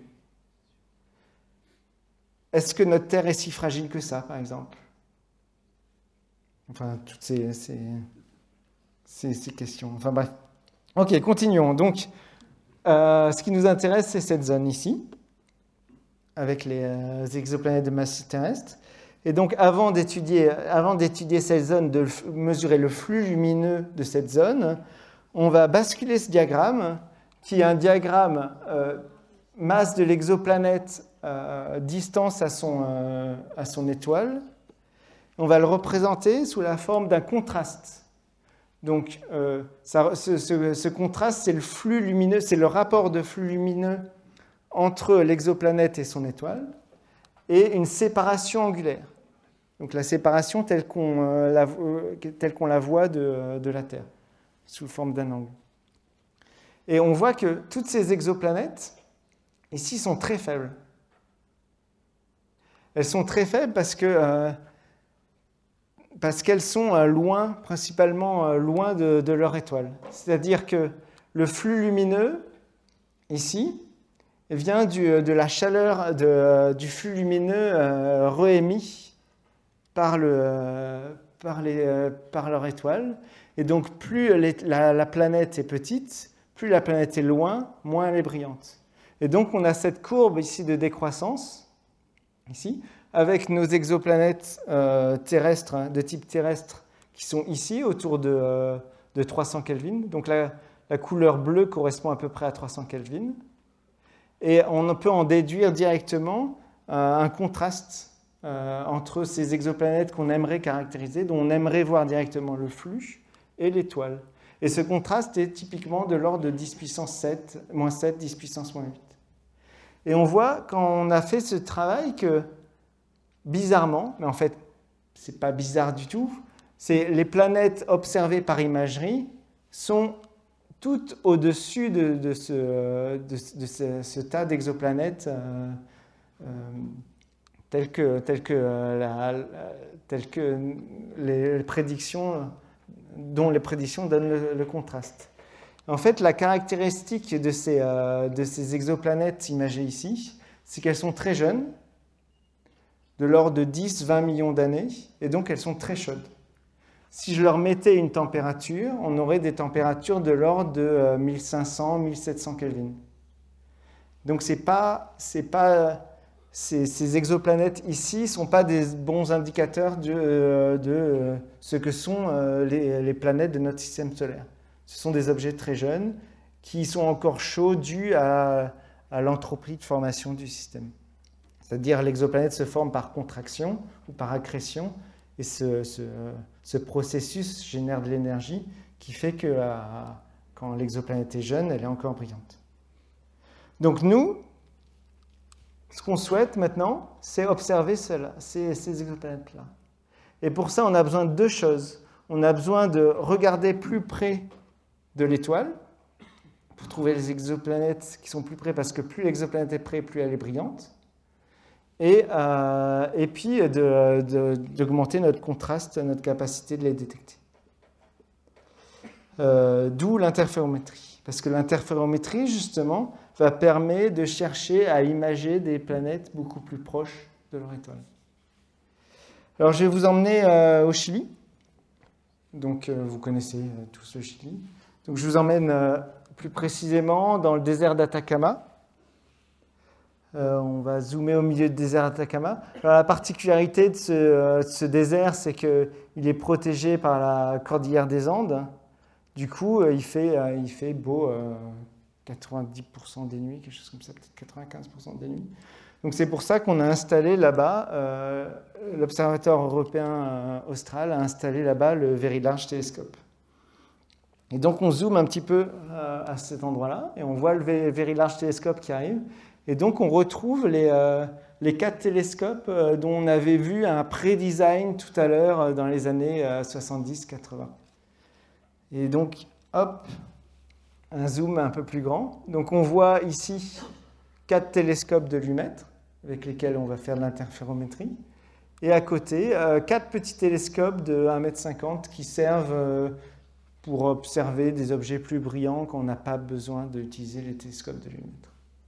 [SPEAKER 2] Est-ce que notre Terre est si fragile que ça, par exemple? Enfin, toutes ces, ces, ces, ces questions. Enfin bref. Ok, continuons. Donc, euh, ce qui nous intéresse, c'est cette zone ici, avec les euh, exoplanètes de masse terrestre. Et donc, avant d'étudier, avant d'étudier cette zone, de mesurer le flux lumineux de cette zone, on va basculer ce diagramme, qui est un diagramme euh, masse de l'exoplanète, euh, distance à son, euh, à son étoile. On va le représenter sous la forme d'un contraste. Donc, euh, ça, ce, ce, ce contraste, c'est le flux lumineux, c'est le rapport de flux lumineux entre l'exoplanète et son étoile, et une séparation angulaire. Donc, la séparation telle qu'on euh, la, euh, telle qu'on la voit de, de la Terre, sous forme d'un angle. Et on voit que toutes ces exoplanètes, ici, sont très faibles. Elles sont très faibles parce que euh, parce qu'elles sont euh, loin, principalement euh, loin de, de leur étoile. C'est-à-dire que le flux lumineux, ici, vient du, de la chaleur de, du flux lumineux euh, réémis par, le, euh, par, les, euh, par leur étoile. Et donc, plus les, la, la planète est petite, plus la planète est loin, moins elle est brillante. Et donc, on a cette courbe ici de décroissance, ici, avec nos exoplanètes euh, terrestres, hein, de type terrestre, qui sont ici, autour de, euh, de trois cents Kelvin. Donc la, la couleur bleue correspond à peu près à trois cents Kelvin. Et on peut en déduire directement euh, un contraste euh, entre ces exoplanètes qu'on aimerait caractériser, dont on aimerait voir directement le flux, et l'étoile. Et ce contraste est typiquement de l'ordre de dix puissance sept, moins sept, dix puissance moins huit. Et on voit, quand on a fait ce travail, que bizarrement, mais en fait, ce n'est pas bizarre du tout, c'est les planètes observées par imagerie sont toutes au-dessus de, de, ce, de, de ce, ce tas d'exoplanètes euh, euh, telles que, telles que, euh, la, la, telles que les prédictions, dont les prédictions donnent le, le contraste. En fait, la caractéristique de ces, euh, de ces exoplanètes imagées ici, c'est qu'elles sont très jeunes, de l'ordre de dix à vingt millions d'années, et donc elles sont très chaudes. Si je leur mettais une température, on aurait des températures de l'ordre de euh, mille cinq cents à mille sept cents Kelvin. Donc c'est pas, c'est pas, ces, ces exoplanètes ici ne sont pas des bons indicateurs de, euh, de euh, ce que sont euh, les, les planètes de notre système solaire. Ce sont des objets très jeunes qui sont encore chauds dus à, à l'entropie de formation du système. C'est-à-dire l'exoplanète se forme par contraction ou par accrétion, et ce, ce, ce processus génère de l'énergie qui fait que à, quand l'exoplanète est jeune, elle est encore brillante. Donc nous, ce qu'on souhaite maintenant, c'est observer cela, ces, ces exoplanètes-là. Et pour ça, on a besoin de deux choses. On a besoin de regarder plus près de l'étoile, pour trouver les exoplanètes qui sont plus près, parce que plus l'exoplanète est près, plus elle est brillante. Et, euh, et puis de, de, d'augmenter notre contraste, notre capacité de les détecter. Euh, d'où l'interférométrie. Parce que l'interférométrie, justement, va permettre de chercher à imager des planètes beaucoup plus proches de leur étoile. Alors, je vais vous emmener euh, au Chili. Donc, euh, vous connaissez euh, tous le Chili. Donc, je vous emmène euh, plus précisément dans le désert d'Atacama. Euh, on va zoomer au milieu du désert d'Atacama. Alors, la particularité de ce, euh, de ce désert, c'est qu'il est protégé par la cordillère des Andes. Du coup, euh, il, fait, euh, il fait beau euh, quatre-vingt-dix pour cent des nuits, quelque chose comme ça, peut-être quatre-vingt-quinze pour cent des nuits. Donc, c'est pour ça qu'on a installé là-bas, euh, l'Observatoire européen euh, austral a installé là-bas le Very Large Telescope. Et donc on zoome un petit peu euh, à cet endroit-là, et on voit le Very Large Telescope qui arrive. Et donc on retrouve les, euh, les quatre télescopes euh, dont on avait vu un pré-design tout à l'heure euh, dans les années euh, soixante-dix quatre-vingts. Et donc, hop, un zoom un peu plus grand. Donc on voit ici quatre télescopes de huit mètres avec lesquels on va faire de l'interférométrie. Et à côté, euh, quatre petits télescopes de un mètre cinquante qui servent euh, pour observer des objets plus brillants quand on n'a pas besoin d'utiliser les télescopes de huit mètres.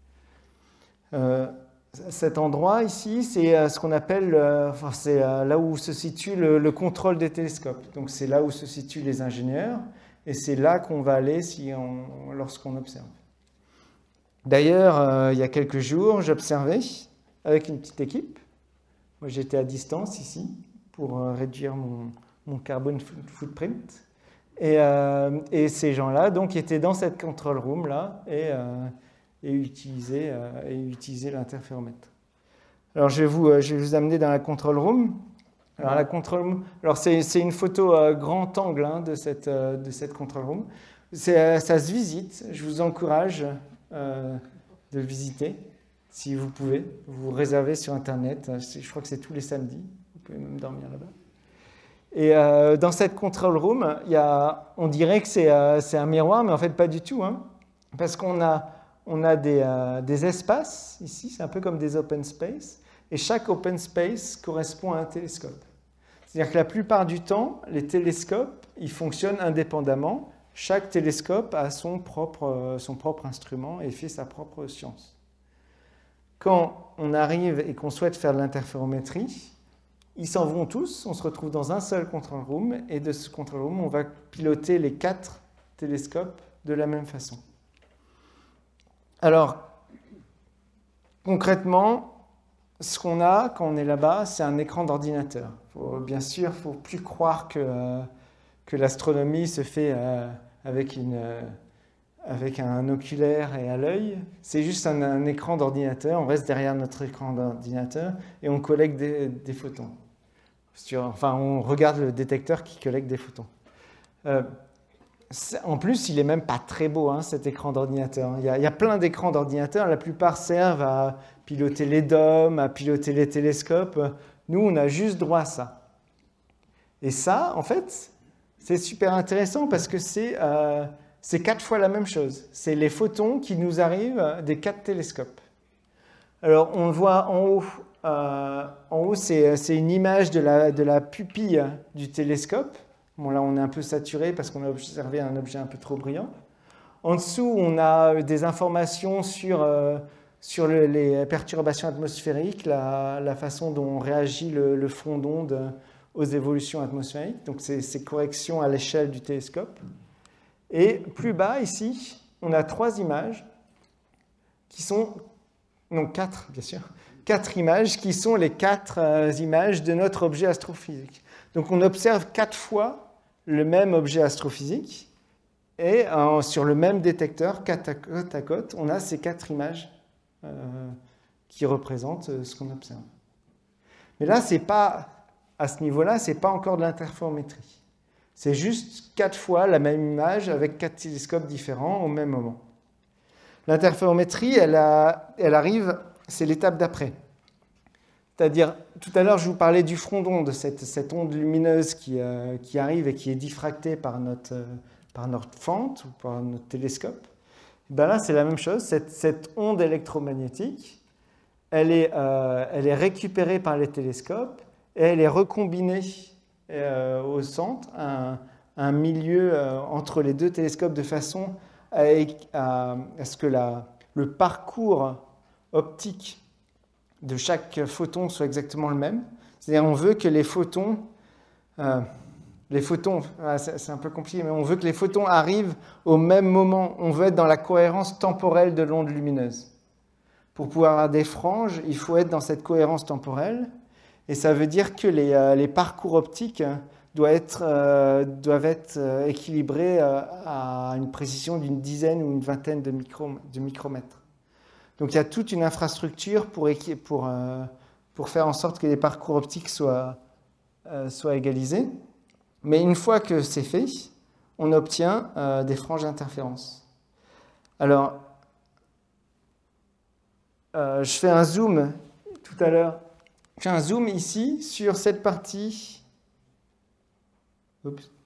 [SPEAKER 2] Euh, cet endroit ici, c'est euh, ce qu'on appelle, euh, enfin, c'est euh, là où se situe le, le contrôle des télescopes. Donc c'est là où se situent les ingénieurs, et c'est là qu'on va aller si on, lorsqu'on observe. D'ailleurs, euh, il y a quelques jours, j'observais avec une petite équipe. Moi, j'étais à distance ici pour euh, réduire mon, mon carbon footprint. Et, euh, et ces gens-là, donc, étaient dans cette control room là et euh, et utiliser, euh, et utiliser l'interféromètre. Alors, je vais, vous, euh, je vais vous amener dans la control room. Alors, la control room, alors c'est, c'est une photo euh, grand angle hein, de, cette, euh, de cette control room. C'est, euh, ça se visite. Je vous encourage euh, de le visiter, si vous pouvez. Vous réservez sur Internet. Je crois que c'est tous les samedis. Vous pouvez même dormir là-bas. Et euh, dans cette control room, il y a, on dirait que c'est, euh, c'est un miroir, mais en fait, pas du tout. Hein, parce qu'on a... On a des, euh, des espaces, ici, c'est un peu comme des open space, et chaque open space correspond à un télescope. C'est-à-dire que la plupart du temps, les télescopes, ils fonctionnent indépendamment. Chaque télescope a son propre, euh, son propre instrument et fait sa propre science. Quand on arrive et qu'on souhaite faire de l'interférométrie, ils s'en vont tous, on se retrouve dans un seul control room, et de ce control room, on va piloter les quatre télescopes de la même façon. Alors, concrètement, ce qu'on a quand on est là-bas, c'est un écran d'ordinateur. Faut, bien sûr, il ne faut plus croire que, euh, que l'astronomie se fait euh, avec, une, euh, avec un oculaire et à l'œil. C'est juste un, un écran d'ordinateur, on reste derrière notre écran d'ordinateur et on collecte des, des photons. Sur, enfin, on regarde le détecteur qui collecte des photons. Euh, En plus, il n'est même pas très beau, hein, cet écran d'ordinateur. Il y a, il y a plein d'écrans d'ordinateur. La plupart servent à piloter les D O M, à piloter les télescopes. Nous, on a juste droit à ça. Et ça, en fait, c'est super intéressant parce que c'est, euh, c'est quatre fois la même chose. C'est les photons qui nous arrivent des quatre télescopes. Alors, on le voit en haut. Euh, en haut, c'est, c'est une image de la, de la pupille du télescope. Bon, là, on est un peu saturé parce qu'on a observé un objet un peu trop brillant. En dessous, on a des informations sur, euh, sur le, les perturbations atmosphériques, la, la façon dont réagit le, le front d'onde aux évolutions atmosphériques. Donc, c'est ces corrections à l'échelle du télescope. Et plus bas, ici, on a trois images qui sont... Non, quatre, bien sûr. Quatre images qui sont les quatre euh, images de notre objet astrophysique. Donc, on observe quatre fois le même objet astrophysique et euh, sur le même détecteur, côte à côte, à côte, on a ces quatre images euh, qui représentent euh, ce qu'on observe. Mais là, c'est pas, à ce niveau-là, ce n'est pas encore de l'interférométrie. C'est juste quatre fois la même image avec quatre télescopes différents au même moment. L'interférométrie, elle, a, elle arrive, c'est l'étape d'après. C'est-à-dire, tout à l'heure, je vous parlais du front d'onde, cette, cette onde lumineuse qui, euh, qui arrive et qui est diffractée par notre, euh, par notre fente ou par notre télescope. Et bien là, c'est la même chose. Cette, cette onde électromagnétique, elle est, euh, elle est récupérée par les télescopes et elle est recombinée euh, au centre, un, un milieu euh, entre les deux télescopes de façon à, à, à ce que la, le parcours optique de chaque photon soit exactement le même. C'est-à-dire on veut que les photons, euh, les photons, ah, c'est un peu compliqué, mais on veut que les photons arrivent au même moment. On veut être dans la cohérence temporelle de l'onde lumineuse. Pour pouvoir avoir des franges, il faut être dans cette cohérence temporelle. Et ça veut dire que les, euh, les parcours optiques doivent être, euh, doivent être euh, équilibrés euh, à une précision d'une dizaine ou une vingtaine de, micro, de micromètres. Donc il y a toute une infrastructure pour, pour, euh, pour faire en sorte que les parcours optiques soient, euh, soient égalisés. Mais une fois que c'est fait, on obtient euh, des franges d'interférence. Alors, euh, je fais un zoom tout à l'heure. Je fais un zoom ici sur cette partie. Oups.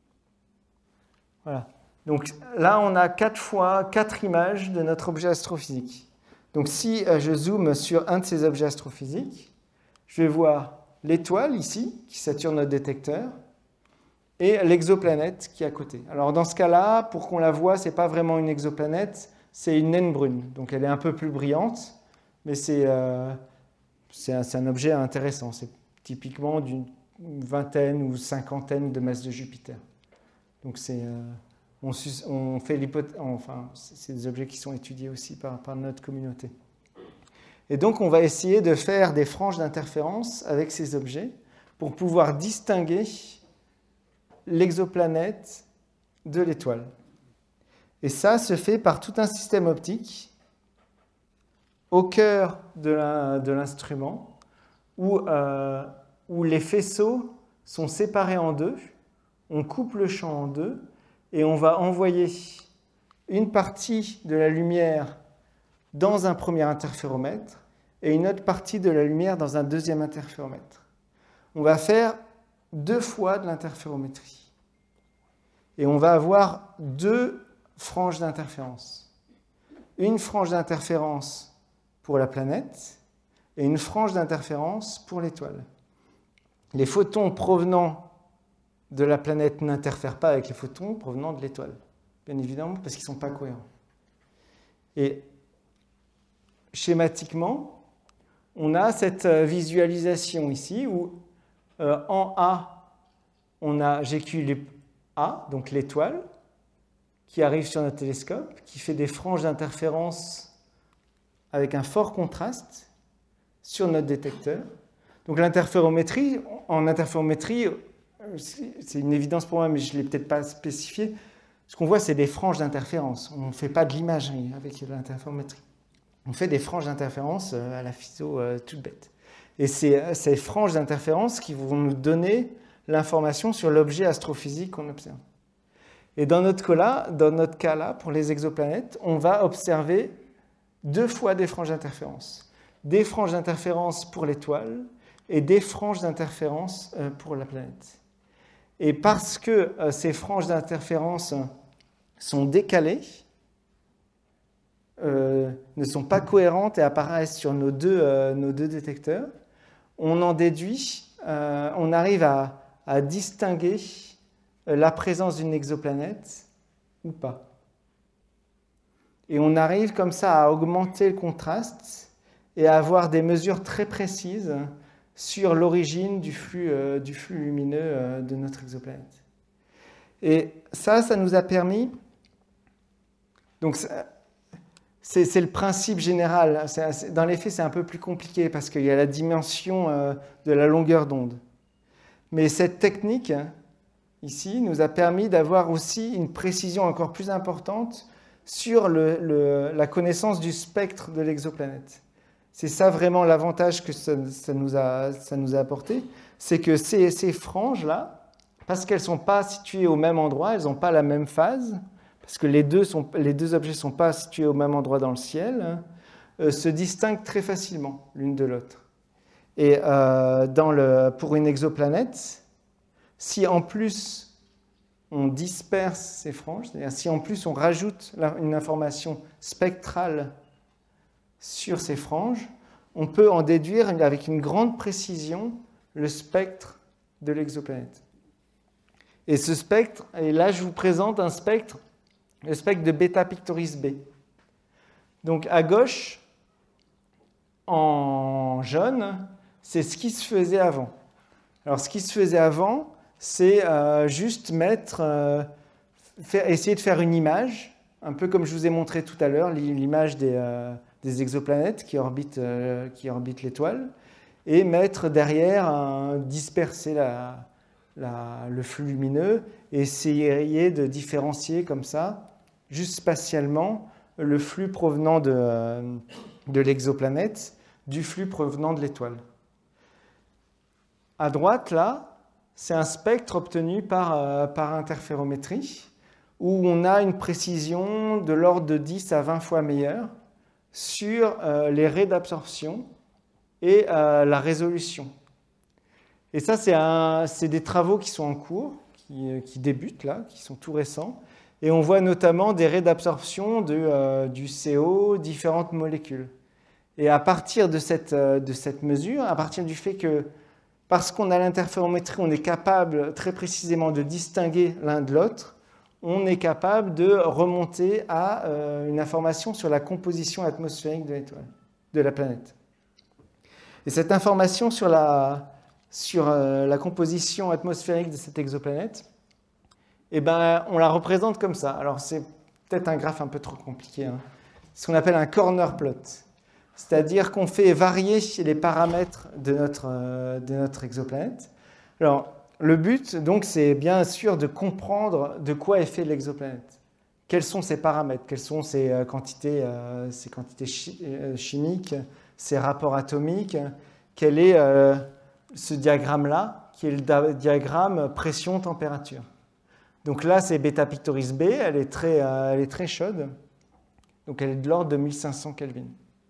[SPEAKER 2] Voilà. Donc là, on a quatre fois quatre images de notre objet astrophysique. Donc si euh, je zoome sur un de ces objets astrophysiques, je vais voir l'étoile ici, qui sature notre détecteur, et l'exoplanète qui est à côté. Alors dans ce cas-là, pour qu'on la voie, ce n'est pas vraiment une exoplanète, c'est une naine brune. Donc elle est un peu plus brillante, mais c'est euh, un, un objet intéressant. C'est typiquement d'une vingtaine ou cinquantaine de masses de Jupiter. Donc c'est... Euh, On, on fait l'hypothèse, enfin, c'est des objets qui sont étudiés aussi par, par notre communauté. Et donc, on va essayer de faire des franges d'interférence avec ces objets pour pouvoir distinguer l'exoplanète de l'étoile. Et ça se fait par tout un système optique au cœur de l'instrument où, euh, où les faisceaux sont séparés en deux, on coupe le champ en deux, et on va envoyer une partie de la lumière dans un premier interféromètre et une autre partie de la lumière dans un deuxième interféromètre. On va faire deux fois de l'interférométrie. Et on va avoir deux franges d'interférence. Une frange d'interférence pour la planète et une frange d'interférence pour l'étoile. Les photons provenant de la planète n'interfèrent pas avec les photons provenant de l'étoile, bien évidemment, parce qu'ils ne sont pas cohérents. Et schématiquement, on a cette visualisation ici où euh, en A, on a G Q A, donc l'étoile, qui arrive sur notre télescope, qui fait des franges d'interférence avec un fort contraste sur notre détecteur. Donc l'interférométrie, en interférométrie, c'est une évidence pour moi, mais je ne l'ai peut-être pas spécifié. Ce qu'on voit, c'est des franges d'interférence. On ne fait pas de l'imagerie avec l'interférométrie. On fait des franges d'interférence à la physio euh, toute bête. Et c'est ces franges d'interférence qui vont nous donner l'information sur l'objet astrophysique qu'on observe. Et dans notre cas-là, dans notre cas-là, pour les exoplanètes, on va observer deux fois des franges d'interférence. Des franges d'interférence pour l'étoile et des franges d'interférence euh, pour la planète. Et parce que euh, ces franges d'interférence sont décalées, euh, ne sont pas cohérentes et apparaissent sur nos deux, euh, nos deux détecteurs, on en déduit, euh, on arrive à, à distinguer la présence d'une exoplanète ou pas. Et on arrive comme ça à augmenter le contraste et à avoir des mesures très précises sur l'origine du flux, euh, du flux lumineux euh, de notre exoplanète. Et ça, ça nous a permis... Donc, c'est le principe général. C'est, dans les faits, c'est un peu plus compliqué parce qu'il y a la dimension euh, de la longueur d'onde. Mais cette technique, ici, nous a permis d'avoir aussi une précision encore plus importante sur le, le, la connaissance du spectre de l'exoplanète. C'est ça vraiment l'avantage que ça, ça, nous a, ça nous a apporté, c'est que ces, ces franges-là, parce qu'elles ne sont pas situées au même endroit, elles n'ont pas la même phase, parce que les deux, sont, les deux objets ne sont pas situés au même endroit dans le ciel, euh, se distinguent très facilement l'une de l'autre. Et euh, dans le, pour une exoplanète, si en plus on disperse ces franges, c'est-à-dire si en plus on rajoute une information spectrale sur ces franges, on peut en déduire avec une grande précision le spectre de l'exoplanète. Et ce spectre, et là je vous présente un spectre, le spectre de Beta Pictoris B. Donc à gauche, en jaune, c'est ce qui se faisait avant. Alors ce qui se faisait avant, c'est euh, juste mettre, euh, faire, essayer de faire une image, un peu comme je vous ai montré tout à l'heure, l'image des... Euh, des exoplanètes qui orbitent, euh, qui orbitent l'étoile, et mettre derrière, un, disperser la, la, le flux lumineux, et essayer de différencier comme ça, juste spatialement, le flux provenant de, euh, de l'exoplanète du flux provenant de l'étoile. À droite, là, c'est un spectre obtenu par, euh, par interférométrie, où on a une précision de l'ordre de dix à vingt fois meilleure sur euh, les raies d'absorption et euh, la résolution. Et ça, c'est des travaux qui sont en cours, qui, euh, qui débutent là, qui sont tout récents. Et on voit notamment des raies d'absorption de, euh, du C O, différentes molécules. Et à partir de cette, euh, de cette mesure, à partir du fait que, parce qu'on a l'interférométrie, on est capable très précisément de distinguer l'un de l'autre, on est capable de remonter à euh, une information sur la composition atmosphérique de l'étoile, de la planète. Et cette information sur la, sur, euh, la composition atmosphérique de cette exoplanète, eh ben, on la représente comme ça. Alors c'est peut-être un graphe un peu trop compliqué. Hein. C'est ce qu'on appelle un corner plot. C'est-à-dire qu'on fait varier les paramètres de notre, euh, de notre exoplanète. Alors, le but, donc, c'est bien sûr de comprendre de quoi est fait l'exoplanète. Quels sont ses paramètres, quelles sont ses euh, quantités, euh, ses quantités chi euh, chimiques, ses rapports atomiques, quel est euh, ce diagramme-là, qui est le diagramme pression-température. Donc là, c'est Beta Pictoris B, elle est très, euh, elle est très chaude, donc elle est de l'ordre de mille cinq cents Kelvin.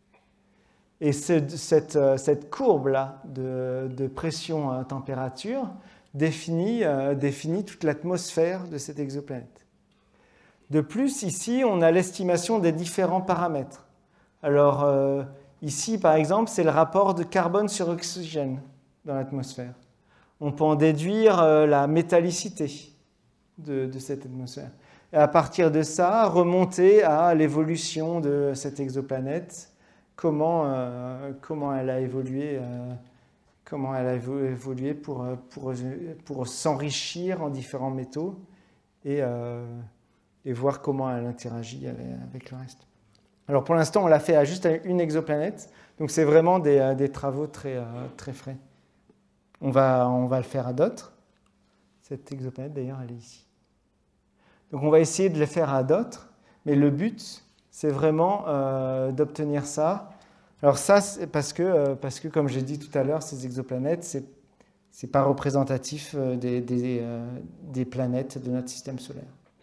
[SPEAKER 2] Et cette, cette, cette courbe-là de, de pression-température définit, euh, définit toute l'atmosphère de cette exoplanète. De plus, ici, on a l'estimation des différents paramètres. Alors, euh, ici, par exemple, c'est le rapport de carbone sur oxygène dans l'atmosphère. On peut en déduire euh, la métallicité de, de cette atmosphère. Et à partir de ça, remonter à l'évolution de cette exoplanète, comment, euh, comment elle a évolué, euh, comment elle a évolué pour, pour, pour s'enrichir en différents métaux et, euh, et voir comment elle interagit avec, avec le reste. Alors pour l'instant, on l'a fait à juste à une exoplanète, donc c'est vraiment des, des travaux très, très frais. On va, on va le faire à d'autres. Cette exoplanète, d'ailleurs, elle est ici. Donc on va essayer de le faire à d'autres, mais le but, c'est vraiment euh, d'obtenir ça. Alors ça, c'est parce que, euh, parce que, comme j'ai dit tout à l'heure, ces exoplanètes, ce n'est pas représentatif des, des, euh, des planètes de notre système solaire.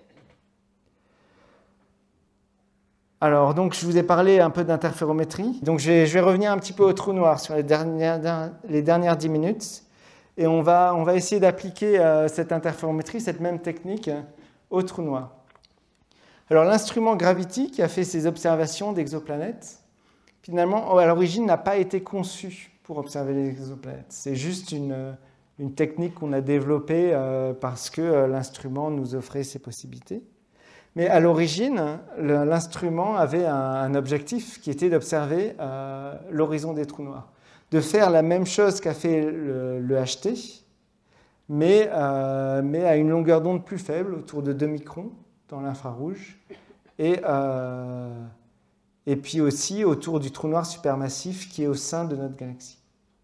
[SPEAKER 2] Alors, donc, je vous ai parlé un peu d'interférométrie. Donc, je vais, je vais revenir un petit peu au trou noir sur les dernières, les dernières dix minutes. Et on va, on va essayer d'appliquer euh, cette interférométrie, cette même technique, au trou noir. Alors, l'instrument Gravity, qui a fait ces observations d'exoplanètes, finalement, à l'origine, n'a pas été conçu pour observer les exoplanètes. C'est juste une, une technique qu'on a développée euh, parce que euh, l'instrument nous offrait ces possibilités. Mais à l'origine, l'instrument avait un, un objectif qui était d'observer euh, l'horizon des trous noirs, de faire la même chose qu'a fait le, le H T, mais, euh, mais à une longueur d'onde plus faible, autour de deux microns dans l'infrarouge, et, euh, et puis aussi autour du trou noir supermassif qui est au sein de notre galaxie.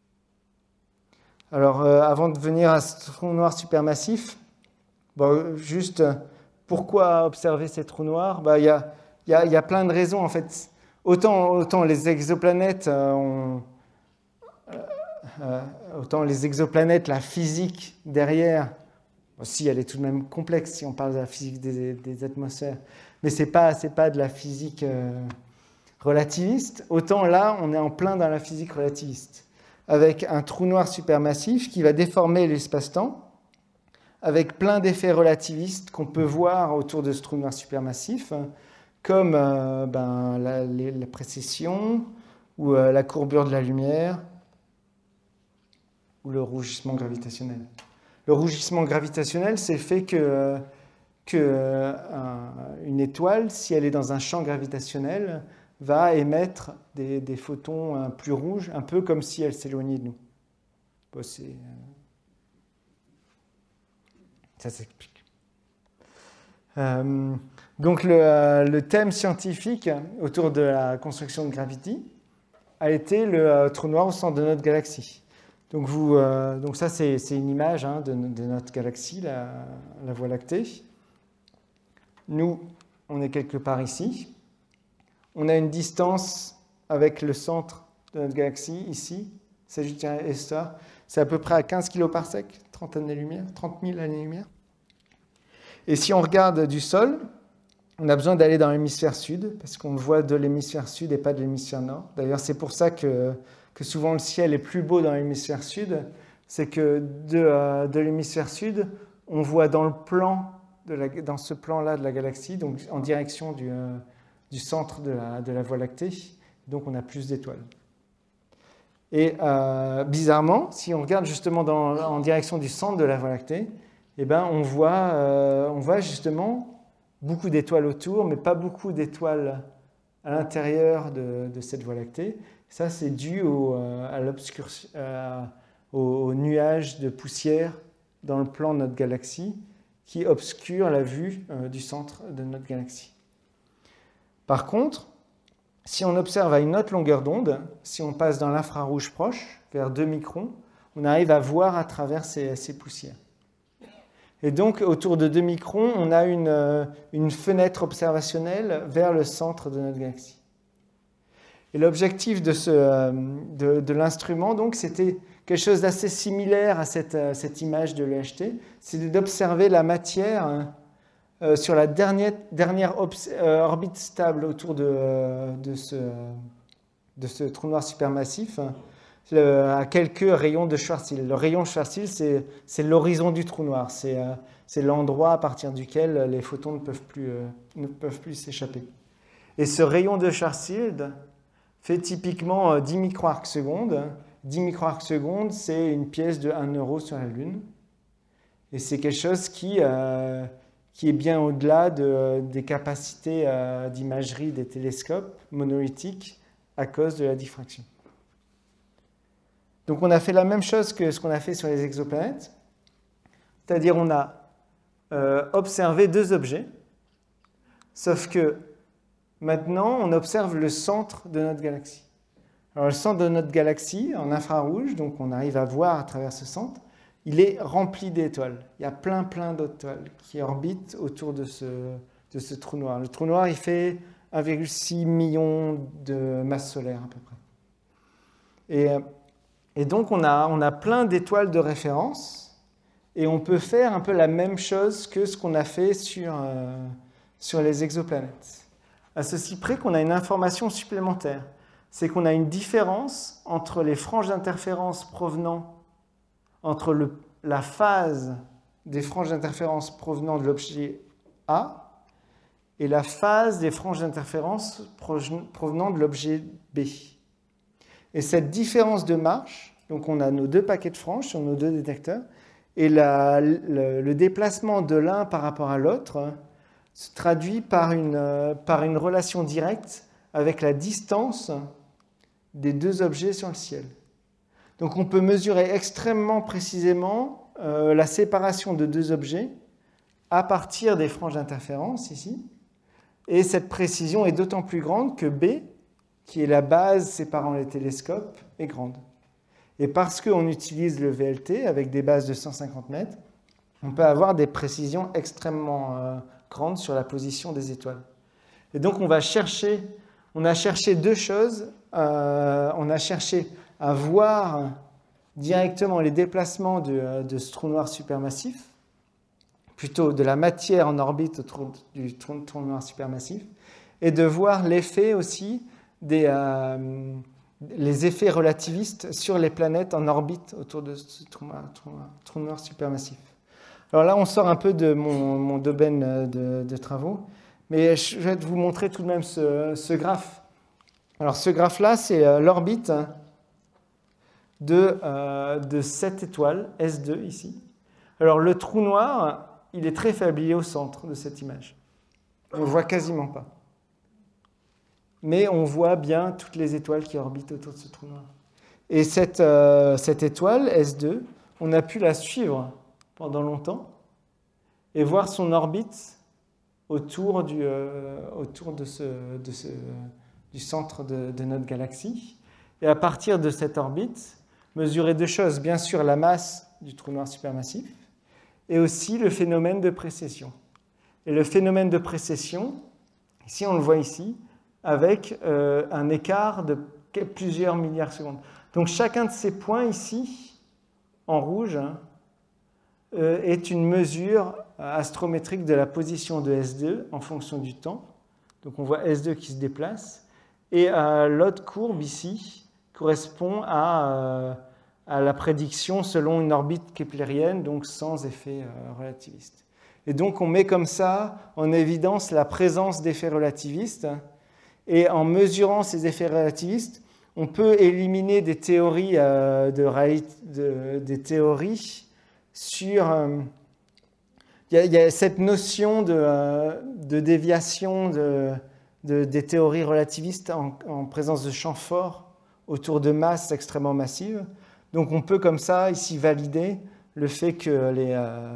[SPEAKER 2] Alors, euh, avant de venir à ce trou noir supermassif, bon, juste... Pourquoi observer ces trous noirs? Bah, y a, y a, y a plein de raisons en fait. Autant, autant les exoplanètes, euh, ont, euh, autant les exoplanètes, la physique derrière, aussi elle est tout de même complexe si on parle de la physique des, des atmosphères, mais c'est pas, c'est pas de la physique euh, relativiste. Autant là, on est en plein dans la physique relativiste, avec un trou noir supermassif qui va déformer l'espace-temps, avec plein d'effets relativistes qu'on peut voir autour de ce trou noir supermassif, comme euh, ben, la, la précession, ou euh, la courbure de la lumière, ou le rougissement gravitationnel. Le rougissement gravitationnel, c'est le fait que, que euh, une étoile, si elle est dans un champ gravitationnel, va émettre des, des photons euh, plus rouges, un peu comme si elle s'éloignait de nous. Bon, c'est... Euh, Ça s'explique. Euh, donc le, euh, le thème scientifique autour de la construction de Gravity a été le euh, trou noir au centre de notre galaxie. Donc, vous, euh, donc ça, c'est une image hein, de, de notre galaxie, la, la Voie lactée. Nous, on est quelque part ici. On a une distance avec le centre de notre galaxie, ici. Sagittaire et Star, c'est à peu près à quinze kiloparsecs, trente années-lumière, trente mille années-lumière. Et si on regarde du sol, on a besoin d'aller dans l'hémisphère sud, parce qu'on le voit de l'hémisphère sud et pas de l'hémisphère nord. D'ailleurs, c'est pour ça que, que souvent le ciel est plus beau dans l'hémisphère sud, c'est que de, euh, de l'hémisphère sud, on voit dans le plan, de la, dans ce plan-là de la galaxie, donc en direction du, euh, du centre de la, de la Voie lactée, donc on a plus d'étoiles. Et euh, bizarrement, si on regarde justement dans, en direction du centre de la Voie lactée, eh ben, on, voit, euh, on voit justement beaucoup d'étoiles autour, mais pas beaucoup d'étoiles à l'intérieur de, de cette Voie lactée. Ça, c'est dû au, à l'obscurci- euh, au nuage de poussière dans le plan de notre galaxie qui obscure la vue euh, du centre de notre galaxie. Par contre, si on observe à une autre longueur d'onde, si on passe dans l'infrarouge proche, vers deux microns, on arrive à voir à travers ces, ces poussières. Et donc, autour de deux microns, on a une, une fenêtre observationnelle vers le centre de notre galaxie. Et l'objectif de, ce, de, de l'instrument, donc, c'était quelque chose d'assez similaire à cette, cette image de l'E H T, c'est d'observer la matière euh, sur la dernière, dernière euh, orbite stable autour de, de, ce, de ce trou noir supermassif, le, à quelques rayons de Schwarzschild. Le rayon Schwarzschild, c'est, c'est l'horizon du trou noir, c'est, euh, c'est l'endroit à partir duquel les photons ne peuvent plus, euh, ne peuvent plus s'échapper. Et ce rayon de Schwarzschild fait typiquement dix microarcs secondes. dix microarcs secondes, c'est une pièce de un euro sur la Lune. Et c'est quelque chose qui, euh, qui est bien au-delà de, des capacités euh, d'imagerie des télescopes monolithiques à cause de la diffraction. Donc on a fait la même chose que ce qu'on a fait sur les exoplanètes, c'est-à-dire on a euh, observé deux objets, sauf que maintenant on observe le centre de notre galaxie. Alors le centre de notre galaxie, en infrarouge, donc on arrive à voir à travers ce centre, il est rempli d'étoiles. Il y a plein plein d'étoiles qui orbitent autour de ce, de ce trou noir. Le trou noir, il fait un virgule six million de masse solaire à peu près. Et, et donc on a, on a plein d'étoiles de référence et on peut faire un peu la même chose que ce qu'on a fait sur, euh, sur les exoplanètes. À ceci près qu'on a une information supplémentaire. C'est qu'on a une différence entre les franges d'interférence provenant, entre le, la phase des franges d'interférence provenant de l'objet A et la phase des franges d'interférence provenant de l'objet B. Et cette différence de marche, donc on a nos deux paquets de franges sur nos deux détecteurs, et la, le, le déplacement de l'un par rapport à l'autre se traduit par une, par une relation directe avec la distance des deux objets sur le ciel. Donc on peut mesurer extrêmement précisément euh, la séparation de deux objets à partir des franges d'interférence ici. Et cette précision est d'autant plus grande que B, qui est la base séparant les télescopes, est grande. Et parce qu'on utilise le V L T avec des bases de cent cinquante mètres, on peut avoir des précisions extrêmement euh, grandes sur la position des étoiles. Et donc on va chercher, on a cherché deux choses. Euh, on a cherché à voir directement les déplacements de, de ce trou noir supermassif, plutôt de la matière en orbite autour du trou, trou noir supermassif, et de voir l'effet aussi des euh, les effets relativistes sur les planètes en orbite autour de ce trou noir, trou noir, trou noir supermassif. Alors là, on sort un peu de mon, mon domaine de, de travaux, mais je vais vous montrer tout de même ce, ce graphe. Alors ce graphe-là, c'est l'orbite de, euh, de cette étoile, S deux ici. Alors le trou noir, il est très faible, il est au centre de cette image. On ne le voit quasiment pas. Mais on voit bien toutes les étoiles qui orbitent autour de ce trou noir. Et cette, euh, cette étoile, S deux, on a pu la suivre pendant longtemps et voir son orbite autour, du, euh, autour de ce... De ce du centre de, de notre galaxie, et à partir de cette orbite, mesurer deux choses, bien sûr la masse du trou noir supermassif, et aussi le phénomène de précession. Et le phénomène de précession, ici on le voit ici, avec euh, un écart de plusieurs milliards de secondes. Donc chacun de ces points ici, en rouge, euh, est une mesure astrométrique de la position de S deux en fonction du temps. Donc on voit S deux qui se déplace. Et euh, l'autre courbe ici correspond à, euh, à la prédiction selon une orbite keplérienne, donc sans effet euh, relativiste. Et donc on met comme ça en évidence la présence d'effets relativistes. Et en mesurant ces effets relativistes, on peut éliminer des théories, euh, de, de, des théories sur... Euh, il, y a, il y a cette notion de, euh, de déviation de, de, des théories relativistes en, en présence de champs forts autour de masses extrêmement massives. Donc on peut comme ça ici valider le fait que les... Euh,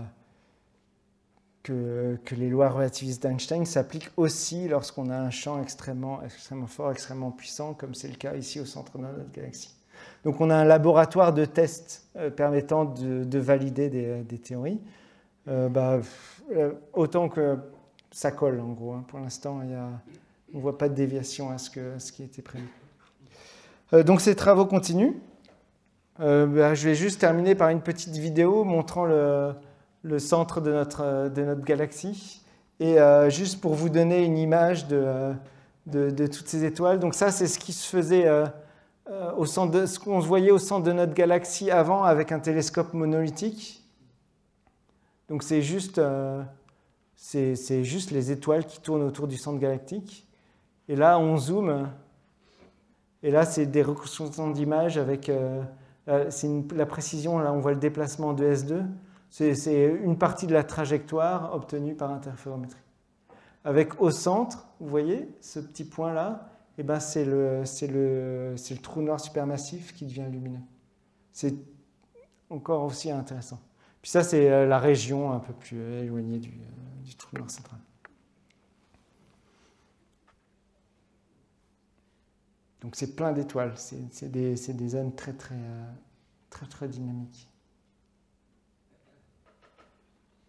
[SPEAKER 2] Que, que les lois relativistes d'Einstein s'appliquent aussi lorsqu'on a un champ extrêmement, extrêmement fort, extrêmement puissant, comme c'est le cas ici au centre de notre galaxie. Donc on a un laboratoire de tests euh, permettant de, de valider des, des théories. Euh, bah, euh, autant que ça colle, en gros. Hein. Pour l'instant, il y a, on ne voit pas de déviation à ce, que, à ce qui a été prévu. Euh, donc ces travaux continuent. Euh, bah, je vais juste terminer par une petite vidéo montrant le... le centre de notre, de notre galaxie. Et euh, juste pour vous donner une image de, de, de toutes ces étoiles. Donc ça, c'est ce qui se faisait, euh, euh, au centre de, ce qu'on voyait au centre de notre galaxie avant avec un télescope monolithique. Donc c'est juste, euh, c'est, c'est juste les étoiles qui tournent autour du centre galactique. Et là, on zoome. Et là, c'est des reconstructions d'images avec... Euh, c'est une, la précision, là, on voit le déplacement de S deux. C'est une partie de la trajectoire obtenue par interférométrie. Avec au centre, vous voyez, ce petit point-là, eh ben c'est le, c'est le, c'est le trou noir supermassif qui devient lumineux. C'est encore aussi intéressant. Puis ça, c'est la région un peu plus éloignée du, du trou noir central. Donc c'est plein d'étoiles. C'est des, c'est des zones très, très, très, très dynamiques.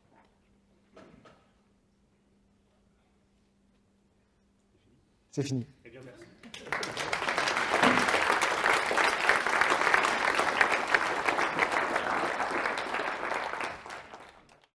[SPEAKER 2] C'est fini.